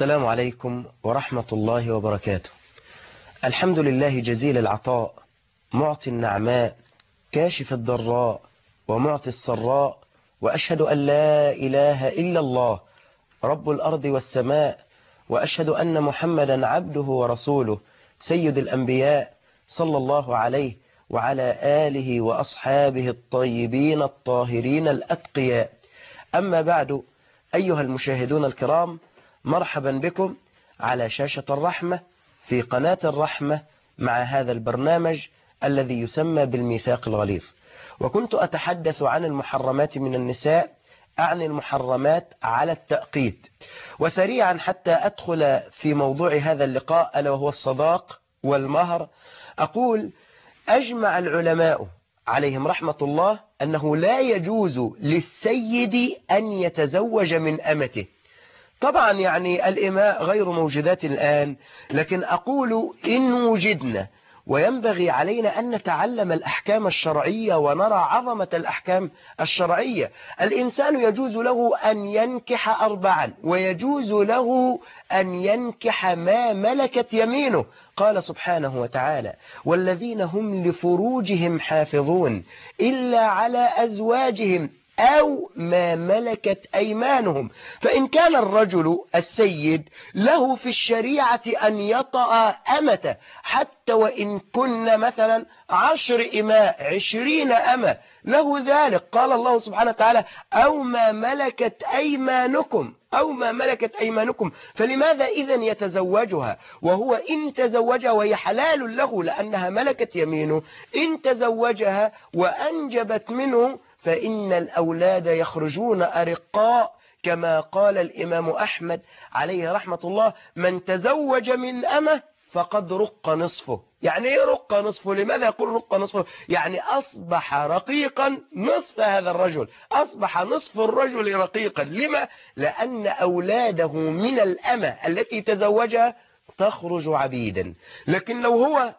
السلام عليكم ورحمة الله وبركاته. الحمد لله جزيل العطاء، معطي النعماء، كاشف الضراء، ومعطي السراء، وأشهد أن لا إله إلا الله رب الأرض والسماء، وأشهد أن محمدا عبده ورسوله سيد الأنبياء صلى الله عليه وعلى آله وأصحابه الطيبين الطاهرين الأتقياء. أما بعد، أيها المشاهدون الكرام، مرحبا بكم على شاشة الرحمة في قناة الرحمة مع هذا البرنامج الذي يسمى بالميثاق الغليظ. وكنت أتحدث عن المحرمات من النساء، أعني المحرمات على التأقيت. وسريعا حتى أدخل في موضوع هذا اللقاء ألا وهو الصداق والمهر، أقول أجمع العلماء عليهم رحمة الله أنه لا يجوز للسيد أن يتزوج من أمته. طبعا يعني الإماء غير موجودات الآن، لكن أقول إن وجدنا، وينبغي علينا أن نتعلم الأحكام الشرعية ونرى عظمة الأحكام الشرعية. الإنسان يجوز له أن ينكح 4، ويجوز له أن ينكح ما ملكت يمينه. قال سبحانه وتعالى: والذين هم لفروجهم حافظون إلا على أزواجهم أو ما ملكت أيمانهم. فإن كان الرجل السيد له في الشريعة أن يطأ أمته، حتى وإن كن مثلا 10 إماء 20 أمة له ذلك. قال الله سبحانه وتعالى: أو ما ملكت أيمانكم، أو ما ملكت أيمانكم. فلماذا إذن يتزوجها وهو إن تزوجها وهي حلال له لأنها ملكت يمينه؟ إن تزوجها وأنجبت منه فإن الأولاد يخرجون أرقاء، كما قال الإمام أحمد عليه رحمة الله: من تزوج من أمه فقد رق نصفه. يعني إيه رق نصفه؟ لماذا يقول رق نصفه؟ يعني أصبح رقيقا نصف هذا الرجل، أصبح نصف الرجل رقيقا. لما؟ لأن أولاده من الأمة التي تزوجها تخرج عبيدا. لكن لو هو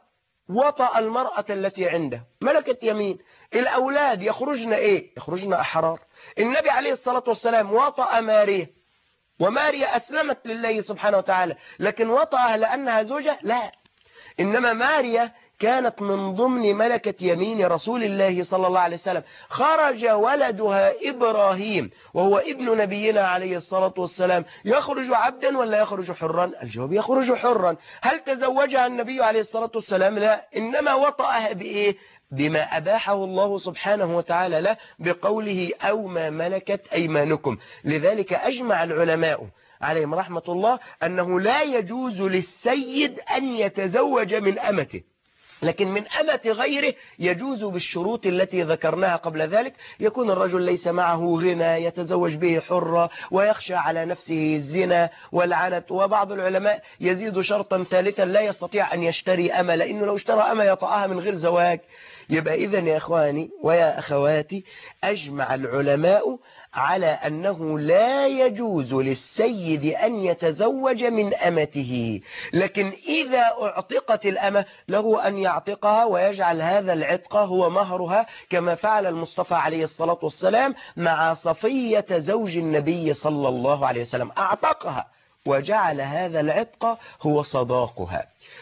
وطأ المرأة التي عنده ملكت يمين، الأولاد يخرجن إيه؟ يخرجن أحرار. النبي عليه الصلاة والسلام وطأ ماريا، وماريا أسلمت لله سبحانه وتعالى، لكن وطأها لأنها زوجة؟ لا، إنما ماريا كانت من ضمن ملكة يمين رسول الله صلى الله عليه وسلم. خرج ولدها إبراهيم وهو ابن نبينا عليه الصلاة والسلام، يخرج عبدا ولا يخرج حرا؟ الجواب: يخرج حرا. هل تزوجها النبي عليه الصلاة والسلام؟ لا، إنما وطأها بإيه؟ بما أباحه الله سبحانه وتعالى له بقوله: أو ما ملكت أيمانكم. لذلك أجمع العلماء عليهم رحمة الله أنه لا يجوز للسيد أن يتزوج من أمته، لكن من أمة غيره يجوز بالشروط التي ذكرناها قبل ذلك. يكون الرجل ليس معه غنى يتزوج به حرة ويخشى على نفسه الزنا والعنت. وبعض العلماء يزيد شرطا ثالثا: لا يستطيع أن يشتري أمة، لأنه لو اشترى أمة يطأها من غير زواج. يبقى إذن يا إخواني ويا أخواتي، أجمع العلماء على أنه لا يجوز للسيد أن يتزوج من أمته، لكن إذا اعتقت الأمة له أن يعتقها ويجعل هذا العتق هو مهرها، كما فعل المصطفى عليه الصلاة والسلام مع صفية زوج النبي صلى الله عليه وسلم، أعتقها وجعل هذا العتق هو صداقها.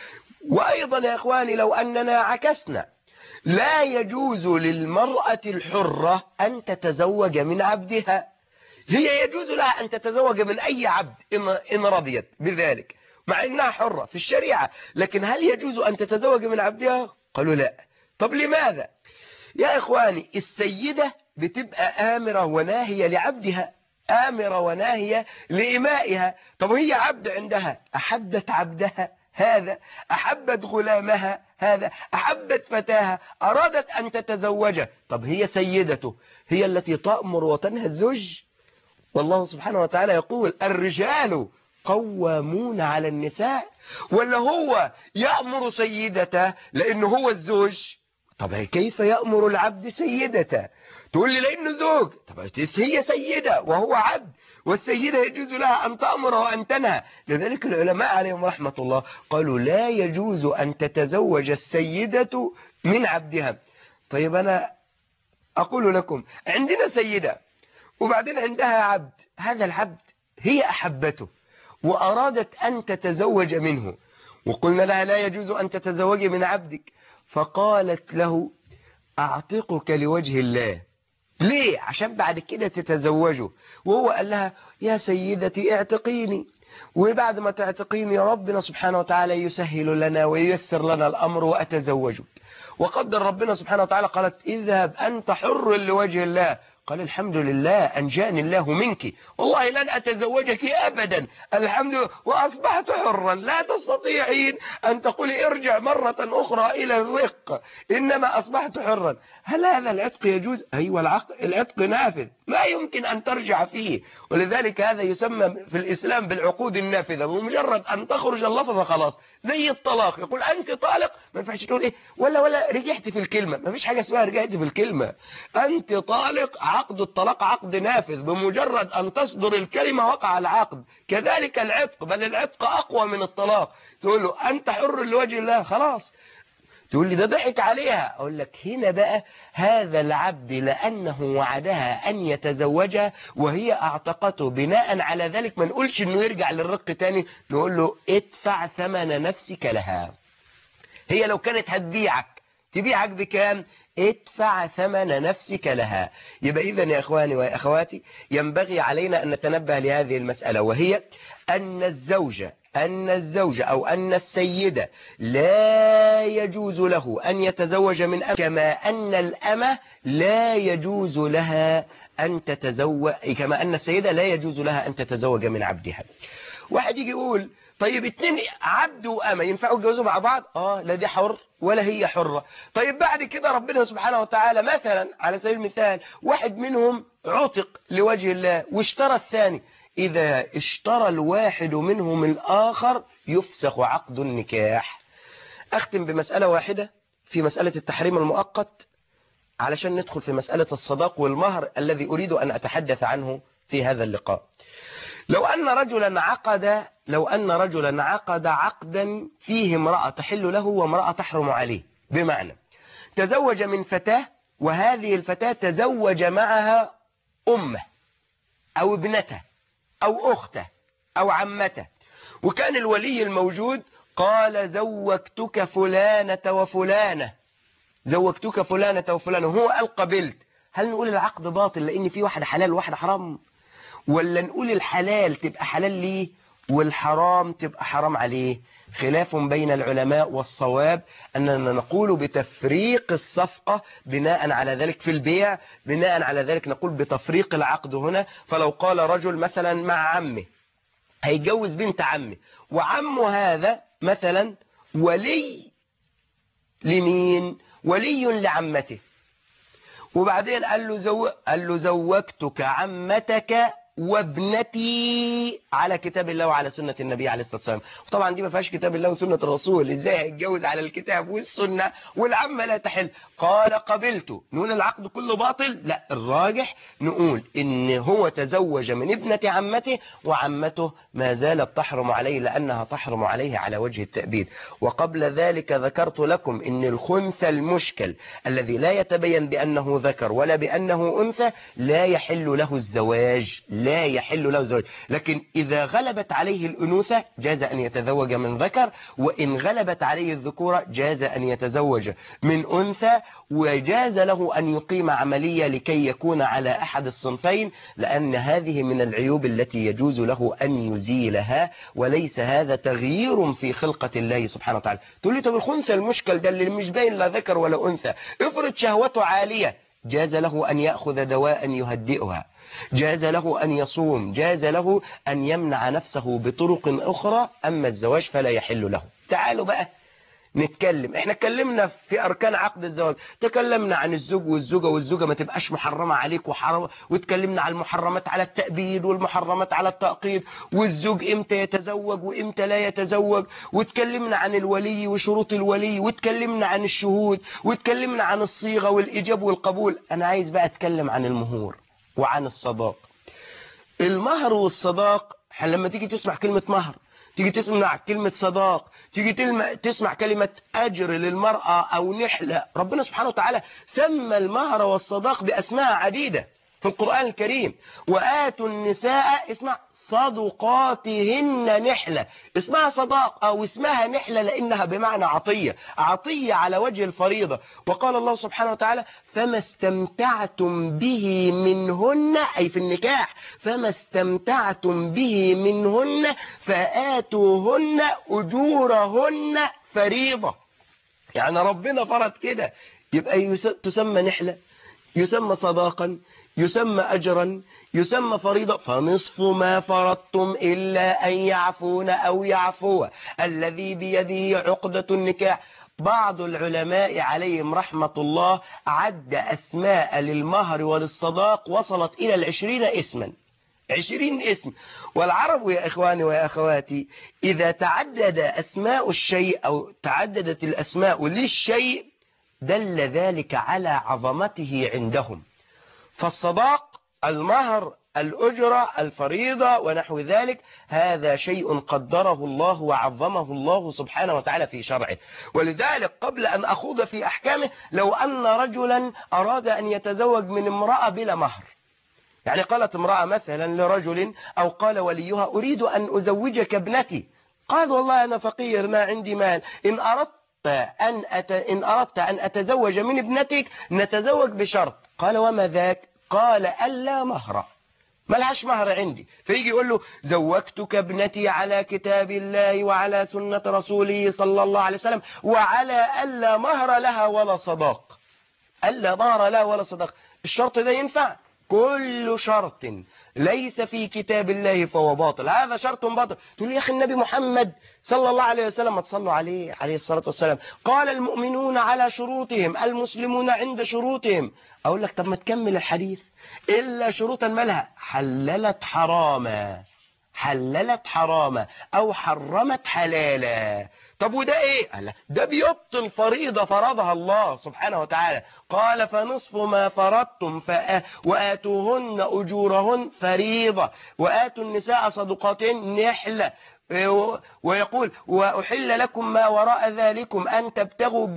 وأيضا يا إخواني لو أننا عكسنا، لا يجوز للمرأة الحرة أن تتزوج من عبدها. هي يجوز لها أن تتزوج من أي عبد إن رضيت بذلك، مع أنها حرة في الشريعة، لكن هل يجوز أن تتزوج من عبدها؟ قالوا لا. طب لماذا؟ يا إخواني، السيدة بتبقى آمرة وناهية لعبدها، آمرة وناهية لإمائها. طب هي عبد عندها، أحبت عبدها هذا، أحبت غلامها هذا، أحبت فتاها، أرادت أن تتزوجه. طب هي سيدته، هي التي تأمر وتنهى الزوج؟ والله سبحانه وتعالى يقول: الرجال قوامون على النساء. ولا هو يأمر سيدته لأنه هو الزوج؟ طب كيف يأمر العبد سيدته؟ تقول لي لأنه زوج. طب هي سيدة وهو عبد، والسيدة يجوز لها أن تأمر وأن تنهى. لذلك العلماء عليهم رحمة الله قالوا لا يجوز أن تتزوج السيدة من عبدها. طيب أنا أقول لكم، عندنا سيدة وبعدين عندها عبد، هذا العبد هي أحبته وأرادت أن تتزوج منه، وقلنا لها لا يجوز أن تتزوجي من عبدك، فقالت له أعتقك لوجه الله. ليه؟ عشان بعد كده تتزوجه. وهو قال لها يا سيدتي اعتقيني، وبعد ما تعتقيني ربنا سبحانه وتعالى يسهل لنا وييسر لنا الأمر وأتزوجك. وقدر ربنا سبحانه وتعالى قالت اذهب أنت حر لوجه الله. قال الحمد لله أنجاني الله منك، والله لن أتزوجك أبدا، الحمد لله، وأصبحت حرا. لا تستطيعين أن تقولي ارجع مرة أخرى إلى الرق، إنما أصبحت حرا. هل هذا العتق يجوز؟ أيوة، العتق نافذ لا يمكن أن ترجع فيه، ولذلك هذا يسمى في الإسلام بالعقود النافذة، ومجرد أن تخرج اللفظة خلاص. زي الطلاق، يقول أنت طالق، ما ينفعش تقول إيه ولا رجعت في الكلمة، ما فيش حاجة اسمها رجعت في الكلمة. أنت طالق، عقد الطلاق عقد نافذ، بمجرد أن تصدر الكلمة وقع العقد. كذلك العتق، بل العتق أقوى من الطلاق. تقول له أنت حر لوجه الله، خلاص. تقول لي ده ضحك عليها، أقول لك هنا بقى هذا العبد لأنه وعدها أن يتزوجها وهي أعتقته، بناء على ذلك ما نقولش أنه يرجع للرق تاني، نقول له ادفع ثمن نفسك لها. هي لو كانت هتبيعك، تبيعك بكام؟ ادفع ثمن نفسك لها. يبقى إذا يا إخواني وأخواتي ينبغي علينا أن نتنبه لهذه المسألة، وهي أن الزوج أو أن السيدة لا يجوز له أن يتزوج من أمة، كما أن الأمة لا يجوز لها أن تتزوج، كما أن السيدة لا يجوز لها أن تتزوج من عبدها. واحد يجي يقول طيب اتنين عبد وأمة ينفعوا يتجوزوا مع بعض؟ لا دي حر ولا هي حرة. طيب بعد كده ربنا سبحانه وتعالى مثلا على سبيل المثال واحد منهم عتق لوجه الله واشترى الثاني، إذا اشترى الواحد منهم الآخر يفسخ عقد النكاح. أختم بمسألة واحدة في مسألة التحريم المؤقت علشان ندخل في مسألة الصداق والمهر الذي أريد أن أتحدث عنه في هذا اللقاء. لو أن رجلا عقد عقدا فيه امرأة تحل له وامرأة تحرم عليه، بمعنى تزوج من فتاة وهذه الفتاة تزوج معها أمه أو ابنته أو أخته أو عمته، وكان الولي الموجود قال زوجتك فلانة وفلانة، زوجتك فلانة وفلانة، وهو قال قبلت، هل نقول العقد باطل لأن في واحدة حلال وواحدة حرام؟ ولا نقول الحلال تبقى حلال ليه والحرام تبقى حرام عليه؟ خلاف بين العلماء، والصواب أننا نقول بتفريق الصفقة بناء على ذلك في البيع، بناء على ذلك نقول بتفريق العقد هنا. فلو قال رجل مثلا مع عمه هيتجوز بنت عمه، وعمه هذا مثلا ولي لمين؟ ولي لعمته، وبعدين قال له زوجتك عمتك وابنتي على كتاب الله وعلى سنة النبي عليه الصلاة والسلام. وطبعا دي ما فيهاش كتاب الله وسنة الرسول، ازاي هيتجوز على الكتاب والسنة والعمة لا تحل؟ قال قبلت. نقول العقد كله باطل؟ لا، الراجح نقول ان هو تزوج من ابنة عمته، وعمته ما زالت تحرم عليه لأنها تحرم عليه على وجه التأبيد. وقبل ذلك ذكرت لكم ان الخنثى المشكل الذي لا يتبين بأنه ذكر ولا بأنه أنثى لا يحل له الزواج، لا يحل له الزواج. لكن إذا غلبت عليه الأنوثة جاز أن يتزوج من ذكر، وإن غلبت عليه الذكورة جاز أن يتزوج من أنثى، وجاز له أن يقيم عملية لكي يكون على أحد الصنفين، لأن هذه من العيوب التي يجوز له أن يزيلها، وليس هذا تغيير في خلقة الله سبحانه وتعالى. تقول لي طب الخنثى المشكل ده اللي مش باين لا ذكر ولا أنثى، افرض شهوته عالية، جاز له أن يأخذ دواء يهدئها، جاز له أن يصوم، جاز له أن يمنع نفسه بطرق أخرى، أما الزواج فلا يحل له. تعالوا بقى نتكلم. احنا اتكلمنا في أركان عقد الزواج، تكلمنا عن الزوج والزوجة، والزوجة ما تبقاش محرمة عليك وحرام، واتكلمنا عن المحرمات على التأبيد والمحرمات على التأقيد، والزوج امتى يتزوج وامتى لا يتزوج، واتكلمنا عن الولي وشروط الولي، واتكلمنا عن الشهود، واتكلمنا عن الصيغة والإجاب والقبول. أنا عايز بقى اتكلم عن المهور وعن الصداق. المهر والصداق، لما تيجي تسمع كلمة مهر، تيجي تسمع كلمة صداق، تيجي تسمع كلمة أجر للمرأة أو نحلة، ربنا سبحانه وتعالى سمى المهر والصداق بأسماء عديدة في القرآن الكريم. وآتوا النساء اسمع صدقاتهن نحلة. اسمها صداق أو اسمها نحلة لأنها بمعنى عطية، عطية على وجه الفريضة. وقال الله سبحانه وتعالى فما استمتعتم به منهن، أي في النكاح، فما استمتعتم به منهن فآتوهن أجورهن فريضة. يعني ربنا فرض كده، يبقى تسمى نحلة، يسمى صداقا، يسمى أجرا، يسمى فريضة. فنصف ما فرضتم إلا أن يعفون أو يعفو الذي بيده عقدة النكاح. بعض العلماء عليهم رحمة الله عد أسماء للمهر وللصداق وصلت إلى 20 اسما، 20 اسم. والعرب يا إخواني ويا أخواتي إذا تعدد أسماء الشيء أو تعددت الأسماء للشيء دل ذلك على عظمته عندهم. فالصداق، المهر، الأجرة، الفريضة ونحو ذلك، هذا شيء قدره الله وعظمه الله سبحانه وتعالى في شرعه. ولذلك قبل أن أخوض في أحكامه، لو أن رجلا أراد أن يتزوج من امرأة بلا مهر، يعني قالت امرأة مثلا لرجل أو قال وليها أريد أن أزوجك ابنتي، قال والله أنا فقير ما عندي مال، إن أردت أن أتزوج من ابنتك نتزوج بشرط. قال وما ذاك؟ قال ألا مهر، ما لهاش مهر عندي. فيجي يقول له زوجتك ابنتي على كتاب الله وعلى سنة رسوله صلى الله عليه وسلم وعلى ألا مهر لها ولا صداق. ألا مهر لها ولا صداق، الشرط ده ينفع؟ كل شرط ليس في كتاب الله فهو باطل، هذا شرط باطل. تقول لي يا أخي النبي محمد صلى الله عليه وسلم، ما تصلوا عليه عليه الصلاة والسلام، قال المؤمنون على شروطهم المسلمون عند شروطهم. أقول لك طب ما تكمل الحديث، إلا شروطا مالها حللت حراما، حللت حراما أو حرمت حلالا. طب وده ايه؟ قال ده بيبطل فريضة فرضها الله سبحانه وتعالى. قال فنصف ما فرضتم وآتوهن أجورهن فريضة وآتوا النساء صدقاتهن نحلة. ويقول وأحل لكم ما وراء ذلكم أن تبتغوا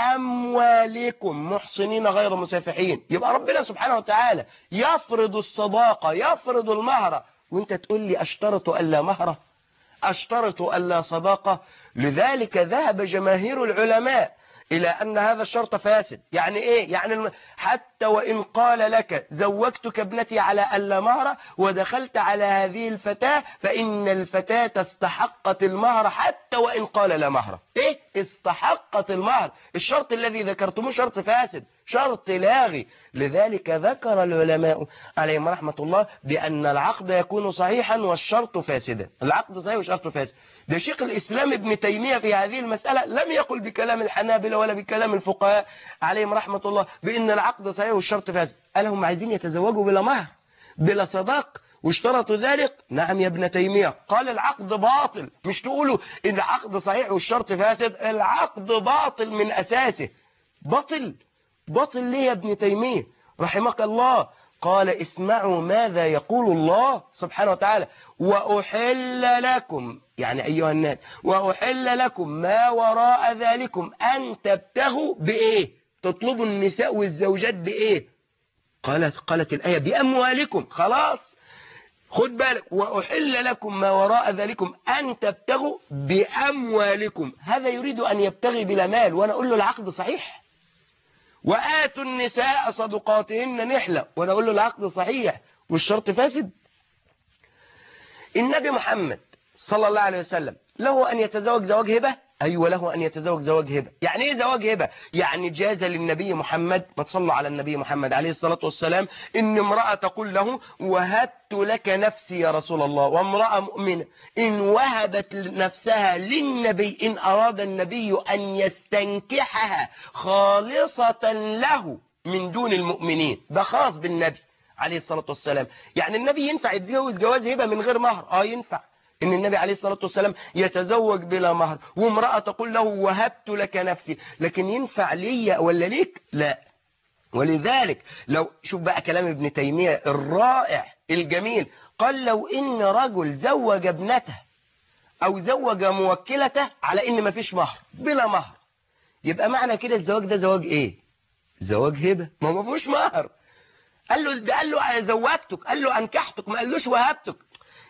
بأموالكم محصنين غير مسافحين. يبقى ربنا سبحانه وتعالى يفرض الصداقة، يفرض المهر، وانت تقول لي أشترط ألا مهر، أشترط ألا صداقة. لذلك ذهب جماهير العلماء إلى أن هذا الشرط فاسد. يعني إيه؟ يعني حتى وإن قال لك زوجتك ابنتي على ألا مهر ودخلت على هذه الفتاة فإن الفتاة استحقت المهر حتى وإن قال لا مهر. إيه؟ استحقت المهر. الشرط الذي ذكرتموه شرط فاسد، شرط لاغي. لذلك ذكر العلماء عليهم رحمة الله بأن العقد يكون صحيحا والشرط فاسدا. العقد صحيح والشرط فاسد. ده شيخ الإسلام ابن تيمية في هذه المسألة لم يقل بكلام الحنابلة ولا بكلام الفقهاء عليهم رحمة الله بأن العقد صحيح والشرط فاسد. قال هم عايزين يتزوجوا بلا مهر بلا صداق واشترطوا ذلك. نعم يا ابن تيمية، قال العقد باطل. مش تقولوا ان العقد صحيح والشرط فاسد، العقد باطل من أساسه. باطل باطل ليه يا ابن تيمية رحمك الله؟ قال اسمعوا ماذا يقول الله سبحانه وتعالى وأحل لكم، يعني أيها الناس وأحل لكم ما وراء ذلكم أن تبتغوا بإيه؟ تطلبوا النساء والزوجات بإيه؟ قالت الآية بأموالكم. خلاص خد بالك، وأحل لكم ما وراء ذلكم أن تبتغوا بأموالكم. هذا يريد أن يبتغي بلا مال، وأنا أقول له العقد صحيح. وآتوا النساء صدقاتهن نحلة، وأنا أقول له العقد صحيح والشرط فاسد. النبي محمد صلى الله عليه وسلم له أن يتزوج زواج هبة؟ أيوة له أن يتزوج زواج هبة. يعني إيه زواج هبة؟ يعني جاز للنبي محمد، ما تصلوا على النبي محمد عليه الصلاة والسلام، إن امرأة تقول له وهبت لك نفسي يا رسول الله، وامرأة مؤمنة إن وهبت نفسها للنبي إن أراد النبي أن يستنكحها خالصة له من دون المؤمنين، ده خاص بالنبي عليه الصلاة والسلام. يعني النبي ينفع يتجوز جواز هبة من غير مهر؟ ينفع ان النبي عليه الصلاة والسلام يتزوج بلا مهر وامرأة تقول له وهبت لك نفسي. لكن ينفع لي ولا ليك؟ لا. ولذلك لو شوف بقى كلام ابن تيمية الرائع الجميل، قال لو ان رجل زوج ابنته او زوج موكلته على ان مفيش مهر بلا مهر، يبقى معنى كده الزواج ده زواج ايه؟ زواج هبة، ما فيهوش مهر. قال له زوجتك، قال له انكحتك، ما قالوش وهبتك.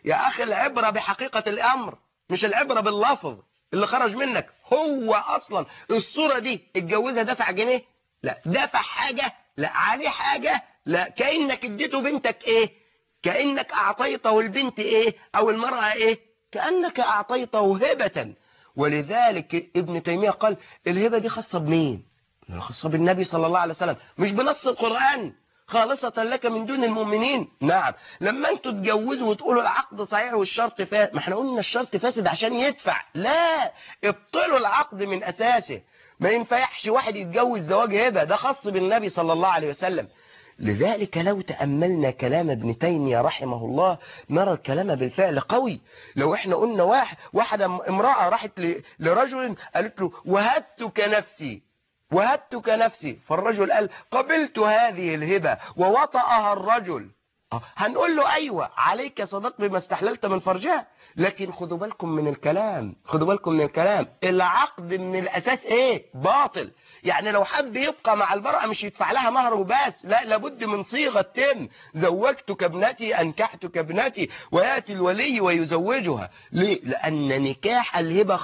يا أخي العبرة بحقيقة الأمر، مش العبرة باللفظ اللي خرج منك. هو أصلا الصورة دي اتجوزها دفع جنيه؟ لا. دفع حاجة؟ لا. عليه حاجة؟ لا. كأنك اديته بنتك ايه؟ كأنك أعطيته البنت ايه أو المرأة ايه؟ كأنك أعطيته هبة. ولذلك ابن تيمية قال الهبة دي خاصة بمين؟ خاصة بالنبي صلى الله عليه وسلم، مش بنص القرآن. خالصة لك من دون المؤمنين. نعم. لما انتوا تجوزوا وتقولوا العقد صحيح والشرط فاسد، ما احنا قلنا الشرط فاسد عشان يدفع. لا، ابطلوا العقد من أساسه. ما ينفعش واحد يتجوز زواج هبة، ده خاص بالنبي صلى الله عليه وسلم. لذلك لو تأملنا كلام ابن تيمية رحمه الله نرى الكلام بالفعل قوي. لو احنا قلنا واحدة امرأة راحت لرجل قالت له وهبتك نفسي، وهبتك نفسي، فالرجل قال قبلت هذه الهبة، ووطأها الرجل، هنقول له أيوة عليك صدق بما استحللت من فرجها. لكن خدوا بالكم من الكلام، خدوا بالكم من الكلام. العقد من الأساس إيه؟ باطل. يعني لو حب يبقى مع المرأة مش يدفع لها مهر وبس، لا، لابد من صيغة تم. زوجتك ابنتي، أنكحتك ابنتي، ويأتي الولي ويزوجها. ليه؟ لأن نكاح الهبة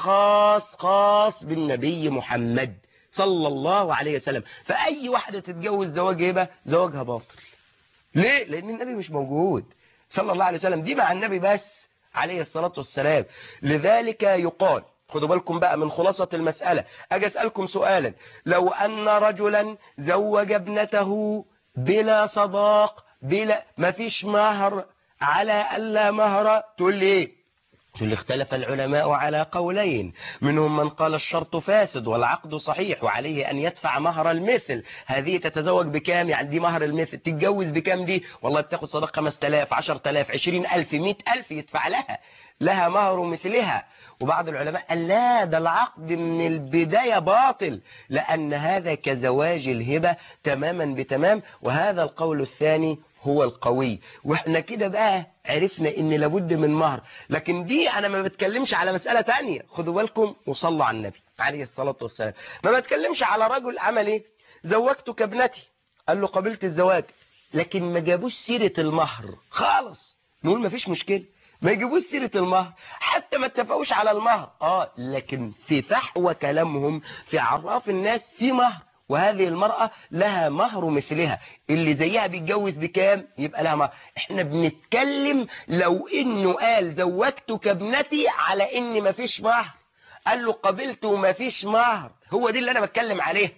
خاص بالنبي محمد صلى الله عليه وسلم. فأي واحدة تتجوز زواج هبة زواجها باطل. ليه؟ لأن النبي مش موجود صلى الله عليه وسلم، دي مع النبي بس عليه الصلاة والسلام. لذلك يقال، خدوا بالكم بقى من خلاصة المسألة. أجي أسألكم سؤالا، لو أن رجلا زوج ابنته بلا صداق، بلا، ما فيش مهر، على ألا مهر، تقول لي إيه؟ اللي اختلف العلماء على قولين، منهم من قال الشرط فاسد والعقد صحيح وعليه أن يدفع مهر المثل. هذه تتزوج بكام؟ يعني دي مهر المثل. تتجوز بكام دي؟ والله بتاخد صداق 5000 10000 20000 100000 يدفع لها مهر مثلها. وبعض العلماء قال لا، ده العقد من البداية باطل، لأن هذا كزواج الهبة تماما بتمام. وهذا القول الثاني هو القوي. واحنا كده بقى عرفنا ان لابد من مهر. لكن دي انا ما بتكلمش على مسألة تانية، خدوا بالكم وصلوا على النبي عليه الصلاة والسلام. ما بتكلمش على رجل عمل ايه؟ زوجتك ابنتي، قال له قبلت الزواج، لكن ما جابوش سيرة المهر خالص. نقول ما فيش مشكلة، ما يجيبوش سيرة المهر، حتى ما اتفقوش على المهر. لكن في فحوى كلامهم في عراف الناس في مهر، وهذه المرأة لها مهر مثلها. اللي زيها بيتجوز بكام يبقى لها مهر. احنا بنتكلم لو انه قال زوجتك ابنتي على ان مفيش مهر، قال له قبلت ومفيش مهر، هو دي اللي انا بتكلم عليه.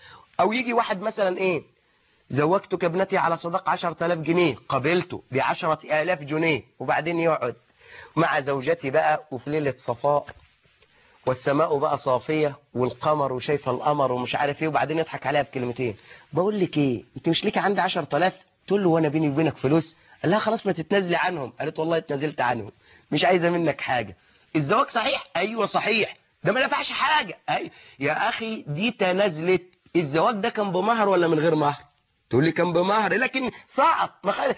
او يجي واحد مثلا ايه، زوجتك ابنتي على صداق 10000 جنيه، قبلته ب10,000 جنيه، وبعدين يقعد مع زوجتي بقى وفي ليلة صفاء والسماء بقى صافية والقمر وشايفة القمر ومش عارف ايه، وبعدين يضحك عليها بكلمتين، بقول لك ايه، انت مش ليكي عندي 10000؟ تقول له وانا بيني وبينك فلوس؟ قال لها خلاص ما تتنازلي عنهم. قالت والله اتنازلت عنهم، مش عايزة منك حاجة. الزواج صحيح؟ ايوه صحيح، ده ما دفعش حاجة. يا اخي دي تنازلت. الزواج ده كان بمهر ولا من غير مهر؟ تقول لي كان بمهر، لكن سقط،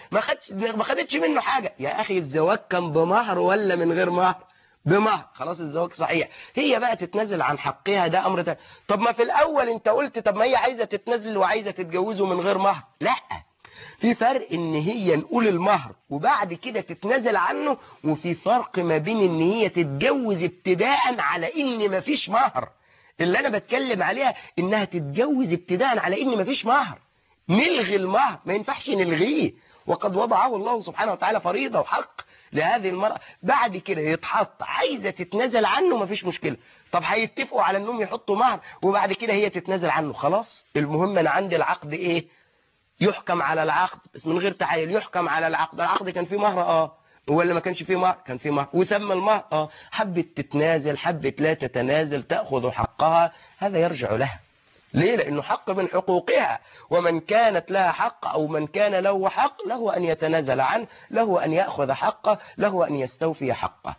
ما خدتش منه حاجة. يا اخي الزواج كان بمهر ولا من غير مهر؟ بمهر، خلاص الزواج صحيح. هي بقى تتنازل عن حقها، ده امر تاني. طب ما في الاول انت قلت طب ما هي عايزه تتنازل وعايزه تتجوزه من غير مهر. لا، في فرق ان هي نقول المهر وبعد كده تتنازل عنه، وفي فرق ما بين ان هي تتجوز ابتداء على ان مفيش مهر. اللي انا بتكلم عليها انها تتجوز ابتداء على ان مفيش مهر. نلغي المهر، ما ينفعش نلغيه، وقد وضعه الله سبحانه وتعالى فريضة وحق لهذه المرأة. بعد كده يتحط عايزة تتنازل عنه، مفيش مشكلة. طب هيتفقوا على انهم يحطوا مهر وبعد كده هي تتنازل عنه، خلاص. المهم انا عندي العقد ايه؟ يحكم على العقد بس من غير تحايل، يحكم على العقد. العقد كان فيه مهر ولا ما كانش فيه مهر؟ كان فيه مهر وسمى المهر. حبت تتنازل، حبت لا تتنازل، تأخذ حقها، هذا يرجع لها. ليه؟ لأنه حق من حقوقها، ومن كانت لها حق أو من كان له حق له أن يتنازل عنه، له أن يأخذ حقه، له أن يستوفي حقه.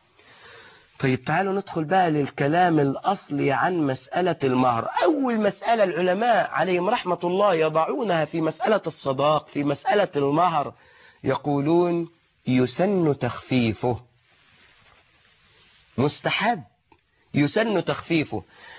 طيب تعالوا ندخل بقى للكلام الأصلي عن مسألة المهر. أول مسألة العلماء عليهم رحمة الله يضعونها في مسألة الصداق، في مسألة المهر، يقولون يسن تخفيفه، مستحب، يسن تخفيفه.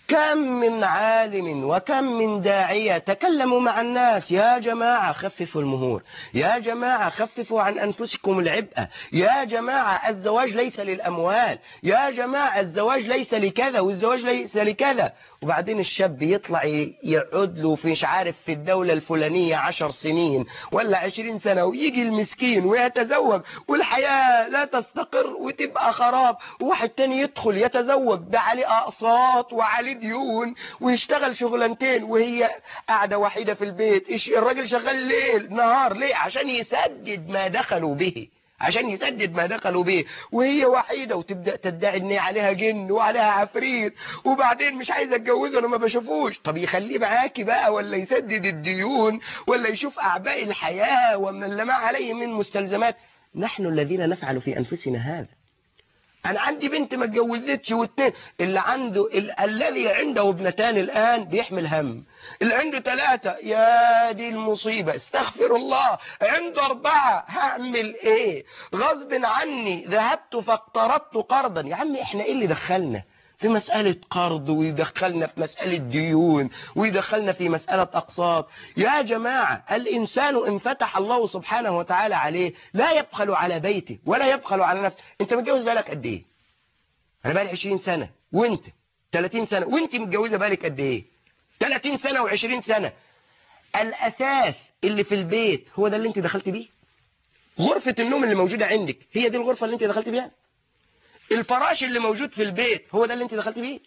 كم من عالم وكم من داعية تكلموا مع الناس: يا جماعة خففوا المهور، يا جماعة خففوا عن أنفسكم العبء، يا جماعة الزواج ليس للأموال، يا جماعة الزواج ليس لكذا والزواج ليس لكذا. وبعدين الشاب يطلع يقعد له في مش عارف في الدولة الفلانية 10 سنين ولا 20 سنة، ويجي المسكين ويتزوج والحياة لا تستقر وتبقى خراب، وواحد تاني يدخل يتزوج ده عليه أقساط وعليه ديون ويشتغل شغلانتين وهي قاعدة وحيدة في البيت. الراجل شغال ليل نهار ليه؟ عشان يسدد ما دخلوا به، عشان يسدد ما دخلوا به، وهي وحيدة وتبدأ تدعي ان عليها جن وعليها عفريت، وبعدين مش عايزة اتجوزه انا ما بشوفوش. طب يخليه معاكي بقى، ولا يسدد الديون، ولا يشوف اعباء الحياة وما اللي ما عليه من مستلزمات. نحن الذين نفعل في انفسنا هذا. انا عندي بنت ما اتجوزتش واتنين، اللي عنده الذي عنده ابنتان الان بيحمل هم، اللي عنده 3 يا دي المصيبة استغفر الله، عنده 4 هعمل ايه؟ غصب عني ذهبت فاقترضت قرضا. يا عم احنا ايه اللي دخلنا في مسألة قرض، ويدخلنا في مسألة ديون، ويدخلنا في مسألة أقساط؟ يا جماعة الإنسان إن فتح الله سبحانه وتعالى عليه لا يبخل على بيته ولا يبخل على نفسه. أنت متجوز بالك قد إيه؟ أنا بالي 20 سنة، وأنت 30 سنة، وأنت متجوزة بالك قد إيه؟ 30 سنة و20 سنة. الأساس اللي في البيت هو ده اللي أنت دخلت بيه؟ غرفة النوم اللي موجودة عندك هي دي الغرفة اللي أنت دخلت بيها؟ الفراش اللي موجود في البيت هو ده اللي انت دخلت بيه؟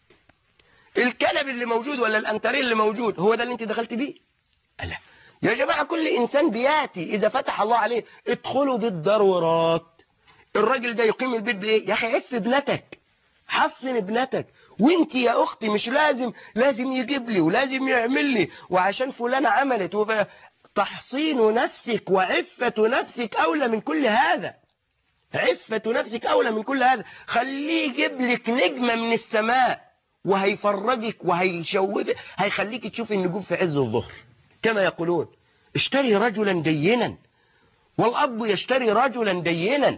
الكنب اللي موجود ولا الانتريه اللي موجود هو ده اللي انت دخلت بيه؟ لا يا جماعة، كل انسان بياتي اذا فتح الله عليه. ادخلوا بالضرورات. الراجل ده يقيم البيت بايه؟ يا اخي عف ابنتك، حصن ابنتك. وانت يا اختي مش لازم يجيب لي ولازم يعمل لي وعشان فلانة عملت. تحصين نفسك وعفة نفسك اولى من كل هذا. عفة نفسك أولى من كل هذا. خليه يجيب لك نجمة من السماء وهيفرجك وهيشوفك، هيخليك تشوف النجوم في عز الظهر كما يقولون. اشتري رجلا دينا، والأب يشتري رجلا دينا،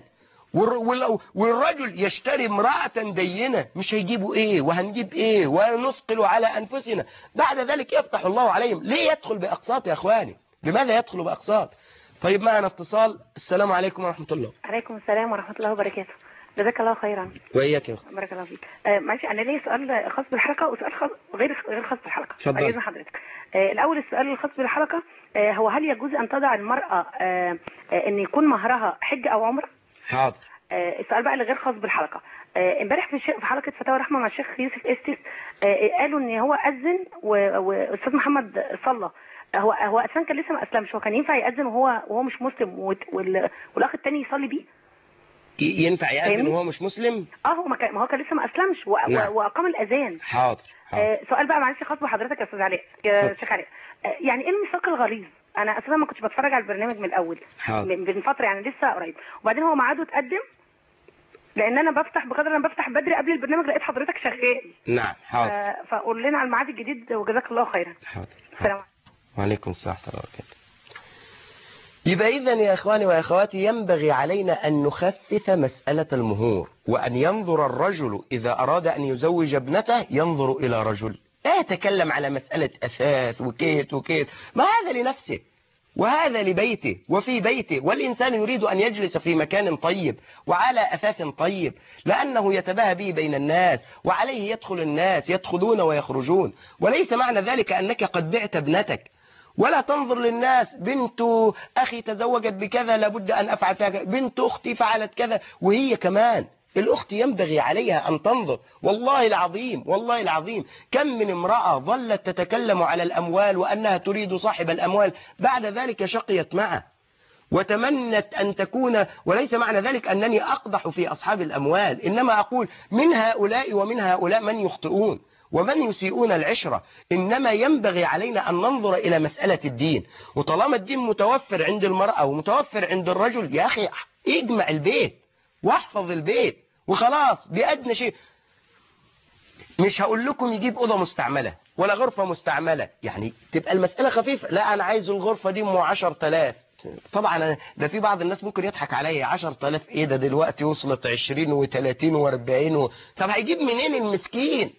والرجل يشتري امرأة دينة. مش هيجيبوا ايه وهنجيب ايه ونثقل على أنفسنا. بعد ذلك يفتح الله عليهم. ليه يدخل بأقساط يا أخواني؟ لماذا يدخل بأقساط؟ طيب معنا اتصال. السلام عليكم ورحمة الله. عليكم السلام ورحمة الله وبركاته. جزاك الله خيرا. وإياك يا أختي. بارك الله فيك. معلش أنا ليا سؤال خاص بالحلقة وسؤال غير خاص بالحلقة. اتفضل. أيضا حضرتك. الأول السؤال الخاص بالحلقة، هو هل يجوز أن تضع المرأة أن يكون مهرها حج أو عمرة؟ حاضر. السؤال بقى اللي غير خاص بالحلقة، امبارح في حلقة فتاوى رحمة مع الشيخ يوسف استس، قالوا ان هو أذن واستاذ محمد صلى. هو أساسا كان لسه ما أسلمش، هو كان ينفع يأذن وهو مش مسلم والأخ التاني يصلي بيه؟ ينفع يأذن وهو مش مسلم؟ ما هو كان لسه ما أسلمش نعم. وأقام الأذان. حاضر. سؤال بقى معلش خاص بحضرتك يا أستاذ علاء، يا شيخ علاء، يعني ايه الميثاق الغليظ؟ انا اساسا ما كنتش بتفرج على البرنامج من الاول، من فتره يعني لسه قريب، وبعدين هو ميعاده اتقدم لان انا بفتح بدري قبل البرنامج لقيت حضرتك شغال. نعم. حاضر. فقول لنا على الميعاد الجديد وجزاك الله خيرا. حاضر. السلام عليكم. وعليكم السلام ورحمه الله وبركاته. يبقى إذن يا إخواني وأخواتي ينبغي علينا أن نخفف مسألة المهور، وأن ينظر الرجل إذا أراد أن يزوج ابنته ينظر إلى رجل، لا يتكلم على مسألة أثاث وكيت وكيت. ما هذا لنفسه وهذا لبيته وفي بيته، والإنسان يريد أن يجلس في مكان طيب وعلى أثاث طيب، لأنه يتباهى به بين الناس وعليه يدخل الناس يدخلون ويخرجون. وليس معنى ذلك أنك قد بعت ابنتك. ولا تنظر للناس، بنت أخي تزوجت بكذا لابد أن أفعل فيها كذا، بنت أختي فعلت كذا، وهي كمان الأخت ينبغي عليها أن تنظر. والله العظيم كم من امرأة ظلت تتكلم على الأموال وأنها تريد صاحب الأموال، بعد ذلك شقيت معه وتمنت أن تكون. وليس معنى ذلك أنني أقدح في أصحاب الأموال، إنما أقول من هؤلاء ومن هؤلاء من يخطئون ومن يسيئون العشرة. إنما ينبغي علينا أن ننظر إلى مسألة الدين، وطالما الدين متوفر عند المرأة ومتوفر عند الرجل، يا أخي اجمع البيت واحفظ البيت وخلاص بأدنى شيء. مش هقول لكم يجيب أوضة مستعملة ولا غرفة مستعملة، يعني تبقى المسألة خفيفة. لا أنا عايز الغرفة دي 10,000. طبعا ده في بعض الناس ممكن يضحك عليا، 10,000 ايه ده دلوقتي وصلت 20 و30 و40 طب هيجيب منين المسكين؟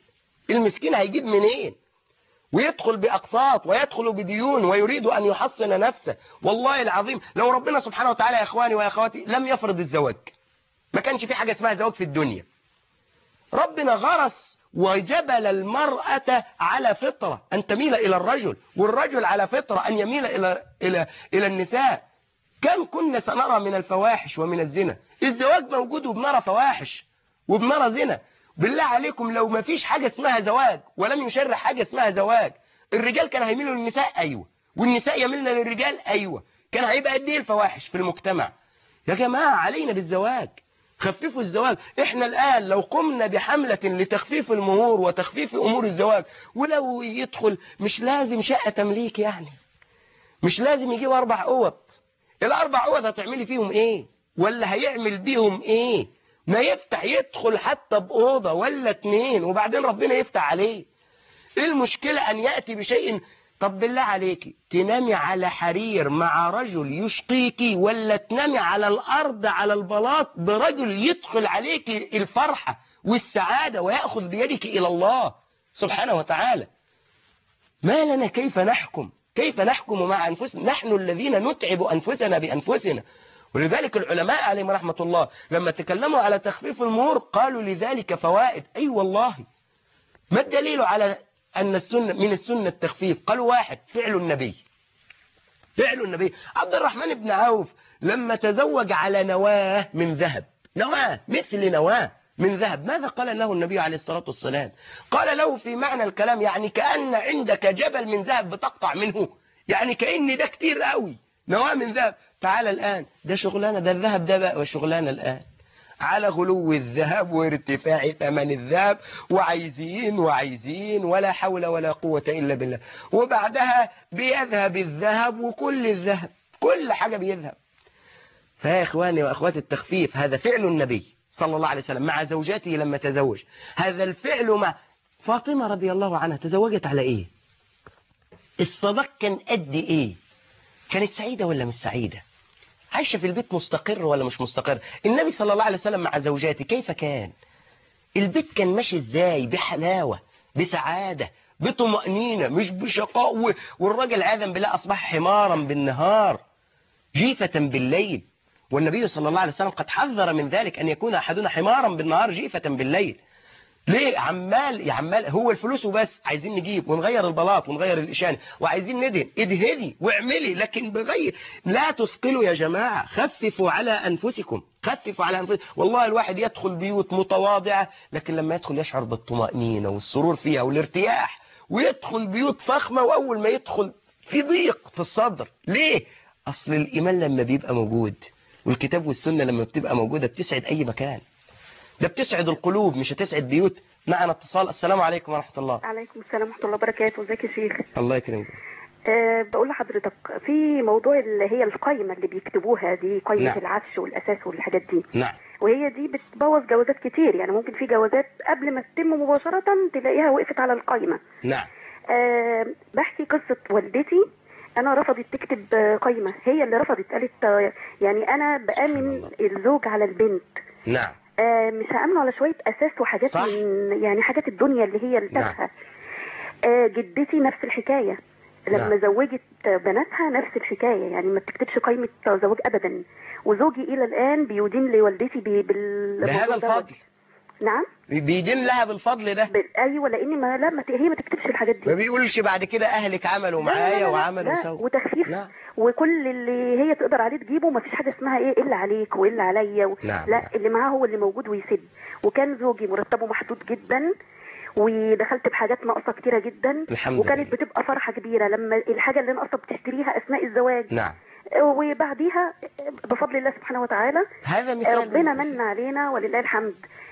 المسكين هيجيب منين؟ ويدخل بأقساط ويدخل بديون ويريد أن يحصن نفسه. والله العظيم لو ربنا سبحانه وتعالى يا إخواني ويا أخواتي لم يفرض الزواج، ما كانش في حاجة اسمها زواج في الدنيا. ربنا غرس وجبل المرأة على فطرة أن تميل إلى الرجل، والرجل على فطرة أن يميل إلى النساء. كم كنا سنرى من الفواحش ومن الزنا. الزواج موجود وبنرى فواحش وبنرى زنا. بالله عليكم لو ما فيش حاجة اسمها زواج ولم يشرع حاجة اسمها زواج، الرجال كان هيميلوا للنساء؟ أيوة. والنساء يميلن للرجال؟ أيوة. كان هيبقى قد ايه الفواحش في المجتمع؟ يا جماعة علينا بالزواج، خففوا الزواج. احنا الآن لو قمنا بحملة لتخفيف المهور وتخفيف أمور الزواج، ولو يدخل مش لازم شقة تمليك، يعني مش لازم يجيب 4 أوض. ال4 أوض هتعملي فيهم ايه؟ ولا هيعمل بيهم ايه؟ ما يفتح يدخل حتى بأوضة ولا 2 وبعدين ربنا يفتح عليه. ايه المشكلة ان يأتي بشيء؟ طب بالله عليكي تنامي على حرير مع رجل يشقيكي، ولا تنامي على الأرض على البلاط برجل يدخل عليكي الفرحة والسعادة ويأخذ بيدك إلى الله سبحانه وتعالى؟ ما لنا كيف نحكم؟ كيف نحكم مع أنفسنا؟ نحن الذين نتعب أنفسنا بأنفسنا. ولذلك العلماء عليهم رحمة الله لما تكلموا على تخفيف المهور قالوا لذلك فوائد. أي والله. ما الدليل على أن السنة من السنة التخفيف؟ قالوا 1 فعل النبي. فعل النبي. عبد الرحمن بن عوف لما تزوج على نواة من ذهب، نواة مثل نواة من ذهب، ماذا قال له النبي عليه الصلاة والسلام؟ قال له في معنى الكلام يعني كأن عندك جبل من ذهب بتقطع منه، يعني كأن ده كتير قوي، نواة من ذهب. تعال الآن ده شغلانة، ده الذهب ده بقى وشغلانة الآن على غلو الذهب وارتفاع ثمن الذهب، وعايزين ولا حول ولا قوة إلا بالله. وبعدها بيذهب الذهب وكل الذهب، كل حاجة بيذهب. فيا إخواني وأخواتي التخفيف هذا فعل النبي صلى الله عليه وسلم مع زوجاته لما تزوج. هذا الفعل مع فاطمة رضي الله عنها تزوجت على إيه؟ الصداق كان قد إيه؟ كانت سعيدة ولا مش سعيدة؟ عايشة في البيت مستقر ولا مش مستقر؟ النبي صلى الله عليه وسلم مع زوجاته كيف كان؟ البيت كان ماشي ازاي؟ بحلاوة، بسعادة، بطمأنينة، مش بشقاء. والراجل عاذا بالله أصبح حمارا بالنهار جيفة بالليل. والنبي صلى الله عليه وسلم قد حذر من ذلك أن يكون أحدنا حمارا بالنهار جيفة بالليل. ليه؟ عمال هو الفلوس وبس. عايزين نجيب ونغير البلاط ونغير الإشانة وعايزين ندهن، ادهدي واعملي، لكن بغير. لا تثقلوا يا جماعة، خففوا على أنفسكم، خففوا على أنفسكم. والله الواحد يدخل بيوت متواضعة لكن لما يدخل يشعر بالطمأنينة والسرور فيها والارتياح، ويدخل بيوت فخمة وأول ما يدخل في ضيق في الصدر. ليه؟ أصل الإيمان لما بيبقى موجود والكتاب والسنة لما بتبقى موجودة بتسعد أي مكان. ده بتسعد القلوب مش هتسعد بيوت. معنا اتصال. السلام عليكم ورحمة الله. عليكم السلام ورحمة الله وبركاته. ازيك يا شيخ؟ الله يكرمك. بقول لحضرتك في موضوع اللي هي القايمة اللي بيكتبوها دي، قايمة نعم. العفش والأساس والحاجات دي. نعم. وهي دي بتبوظ جوازات كتير، يعني ممكن في جوازات قبل ما تتم مباشرة تلاقيها وقفت على القايمة. نعم. بحكي قصة والدتي، أنا رفضت تكتب قايمة، هي اللي رفضت، قالت يعني أنا بأمن الزوج على البنت. نعم. مش هأمنه على شوية أساس وحاجات صح. من يعني حاجات الدنيا اللي هي التافهة. جدتي نفس الحكاية، لما نعم. زوجت بناتها نفس الحكاية، يعني ما بتكتبش قائمة زواج أبدا. وزوجي إلى الآن بيدين لوالدتي بهذا الفضل. نعم. بيدين لها بالفضل ده. أيوة، لأن هي ما تكتبش الحاجات دي. ما بيقولش بعد كده أهلك عملوا معايا وعملوا سووا. وتخفيف. لا. وكل اللي هي تقدر عليه تجيبه، ما فيش حاجة اسمها إيه إلا عليك وإلا عليا نعم. لا، اللي معاه هو اللي موجود ويسد. وكان زوجي مرتبه محدود جدا، ودخلت بحاجات ناقصه كتيره جدا. الحمد وكانت لله. بتبقى فرحه كبيره لما الحاجه اللي ناقصه بتشتريها اثناء الزواج. نعم. وبعديها بفضل الله سبحانه وتعالى هذا مثال ربنا من علينا ولله الحمد.